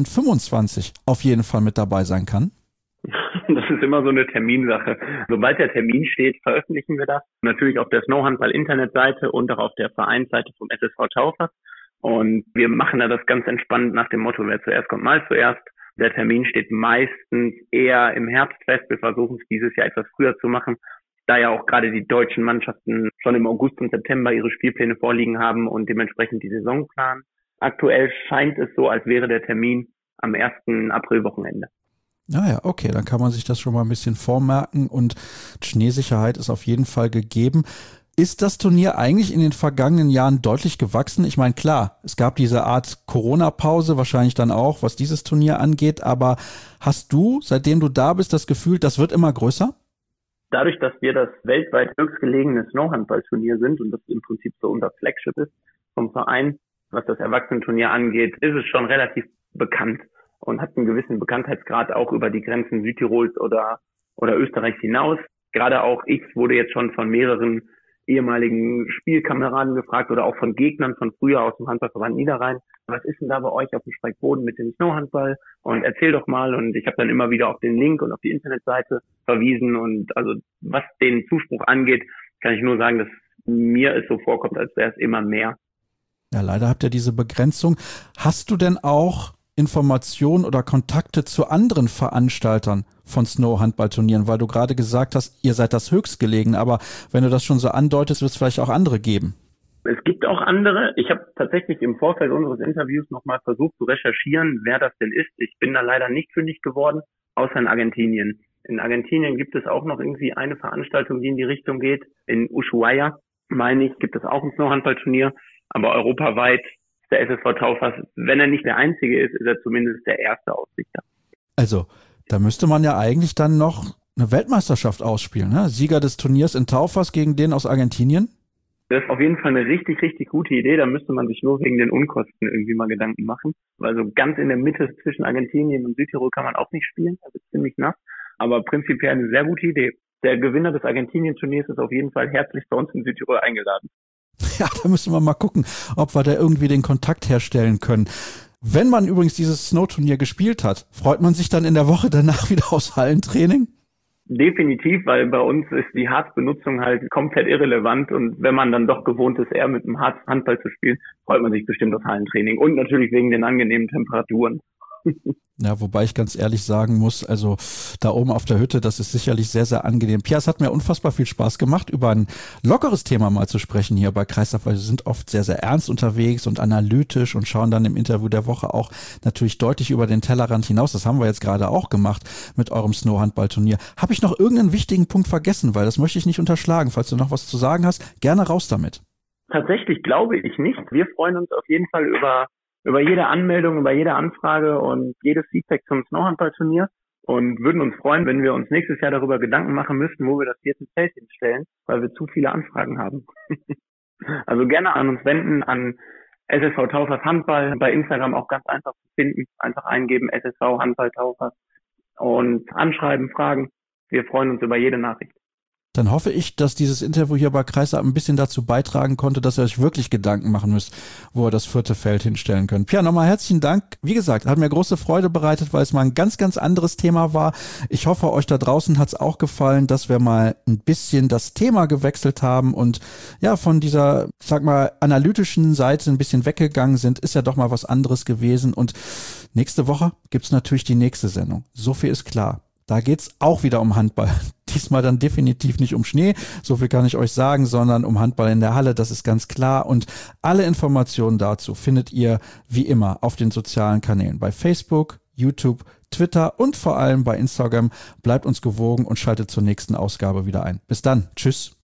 2025 auf jeden Fall mit dabei sein kann? Das ist immer so eine Terminsache. Sobald der Termin steht, veröffentlichen wir das. Natürlich auf der Snowhandball-Internetseite und auch auf der Vereinsseite vom SSV Taufers. Und wir machen da das ganz entspannt nach dem Motto, wer zuerst kommt, mal zuerst. Der Termin steht meistens eher im Herbst fest. Wir versuchen es dieses Jahr etwas früher zu machen, da ja auch gerade die deutschen Mannschaften schon im August und September ihre Spielpläne vorliegen haben und dementsprechend die Saison planen. Aktuell scheint es so, als wäre der Termin am 1. Aprilwochenende. Naja, okay, dann kann man sich das schon mal ein bisschen vormerken und Schneesicherheit ist auf jeden Fall gegeben. Ist das Turnier eigentlich in den vergangenen Jahren deutlich gewachsen? Ich meine, klar, es gab diese Art Corona-Pause, wahrscheinlich dann auch, was dieses Turnier angeht, aber hast du, seitdem du da bist, das Gefühl, das wird immer größer? Dadurch, dass wir das weltweit höchstgelegene Snowhandball-Turnier sind und das im Prinzip so unser Flagship ist vom Verein, was das Erwachsenenturnier angeht, ist es schon relativ bekannt und hat einen gewissen Bekanntheitsgrad auch über die Grenzen Südtirols oder Österreichs hinaus. Gerade auch ich wurde jetzt schon von mehreren ehemaligen Spielkameraden gefragt oder auch von Gegnern von früher aus dem Handballverband Niederrhein. Was ist denn da bei euch auf dem Spreichboden mit dem Snowhandball? Und erzähl doch mal. Und ich habe dann immer wieder auf den Link und auf die Internetseite verwiesen. Und also was den Zuspruch angeht, kann ich nur sagen, dass mir es so vorkommt, als wäre es immer mehr. Ja, leider habt ihr diese Begrenzung. Hast du denn auch Informationen oder Kontakte zu anderen Veranstaltern von Snow-Handballturnieren, weil du gerade gesagt hast, ihr seid das höchstgelegen, aber wenn du das schon so andeutest, wird es vielleicht auch andere geben. Es gibt auch andere. Ich habe tatsächlich im Vorfeld unseres Interviews nochmal versucht zu recherchieren, wer das denn ist. Ich bin da leider nicht fündig geworden, außer in Argentinien. In Argentinien gibt es auch noch irgendwie eine Veranstaltung, die in die Richtung geht. In Ushuaia, meine ich, gibt es auch ein Snow-Handballturnier, aber europaweit der SSV Taufers, wenn er nicht der Einzige ist, ist er zumindest der erste Ausrichter. Also, da müsste man ja eigentlich dann noch eine Weltmeisterschaft ausspielen, ne? Sieger des Turniers in Taufers gegen den aus Argentinien? Das ist auf jeden Fall eine richtig, richtig gute Idee. Da müsste man sich nur wegen den Unkosten irgendwie mal Gedanken machen. Weil so ganz in der Mitte zwischen Argentinien und Südtirol kann man auch nicht spielen. Das ist ziemlich nass. Aber prinzipiell eine sehr gute Idee. Der Gewinner des Argentinien-Turniers ist auf jeden Fall herzlich bei uns in Südtirol eingeladen. Ja, da müssen wir mal gucken, ob wir da irgendwie den Kontakt herstellen können. Wenn man übrigens dieses Snow-Turnier gespielt hat, freut man sich dann in der Woche danach wieder aufs Hallentraining? Definitiv, weil bei uns ist die Harzbenutzung halt komplett irrelevant und wenn man dann doch gewohnt ist, eher mit dem Harz Handball zu spielen, freut man sich bestimmt aufs Hallentraining und natürlich wegen den angenehmen Temperaturen. Ja, wobei ich ganz ehrlich sagen muss, also da oben auf der Hütte, das ist sicherlich sehr, sehr angenehm. Pia, es hat mir unfassbar viel Spaß gemacht, über ein lockeres Thema mal zu sprechen hier bei Kreisab, weil wir sind oft sehr, sehr ernst unterwegs und analytisch und schauen dann im Interview der Woche auch natürlich deutlich über den Tellerrand hinaus. Das haben wir jetzt gerade auch gemacht mit eurem Snow-Handball-Turnier. Habe ich noch irgendeinen wichtigen Punkt vergessen, weil das möchte ich nicht unterschlagen. Falls du noch was zu sagen hast, gerne raus damit. Tatsächlich glaube ich nicht. Wir freuen uns auf jeden Fall über jede Anmeldung, über jede Anfrage und jedes Feedback zum Snowhandball-Turnier und würden uns freuen, wenn wir uns nächstes Jahr darüber Gedanken machen müssten, wo wir das 4. Feld hinstellen, weil wir zu viele Anfragen haben. Also gerne an uns wenden, an SSV Taufers Handball, bei Instagram auch ganz einfach zu finden, einfach eingeben SSV Handball Taufers und anschreiben, fragen. Wir freuen uns über jede Nachricht. Dann hoffe ich, dass dieses Interview hier bei Kreisab ein bisschen dazu beitragen konnte, dass ihr euch wirklich Gedanken machen müsst, wo ihr das 4. Feld hinstellen könnt. Pia, nochmal herzlichen Dank. Wie gesagt, hat mir große Freude bereitet, weil es mal ein ganz, ganz anderes Thema war. Ich hoffe, euch da draußen hat es auch gefallen, dass wir mal ein bisschen das Thema gewechselt haben und ja, von dieser, sag mal, analytischen Seite ein bisschen weggegangen sind. Ist ja doch mal was anderes gewesen. Und nächste Woche gibt's natürlich die nächste Sendung. So viel ist klar. Da geht's auch wieder um Handball. diesmal dann definitiv nicht um Schnee, so viel kann ich euch sagen, sondern um Handball in der Halle, das ist ganz klar. Und alle Informationen dazu findet ihr wie immer auf den sozialen Kanälen bei Facebook, YouTube, Twitter und vor allem bei Instagram. Bleibt uns gewogen und schaltet zur nächsten Ausgabe wieder ein. Bis dann. Tschüss.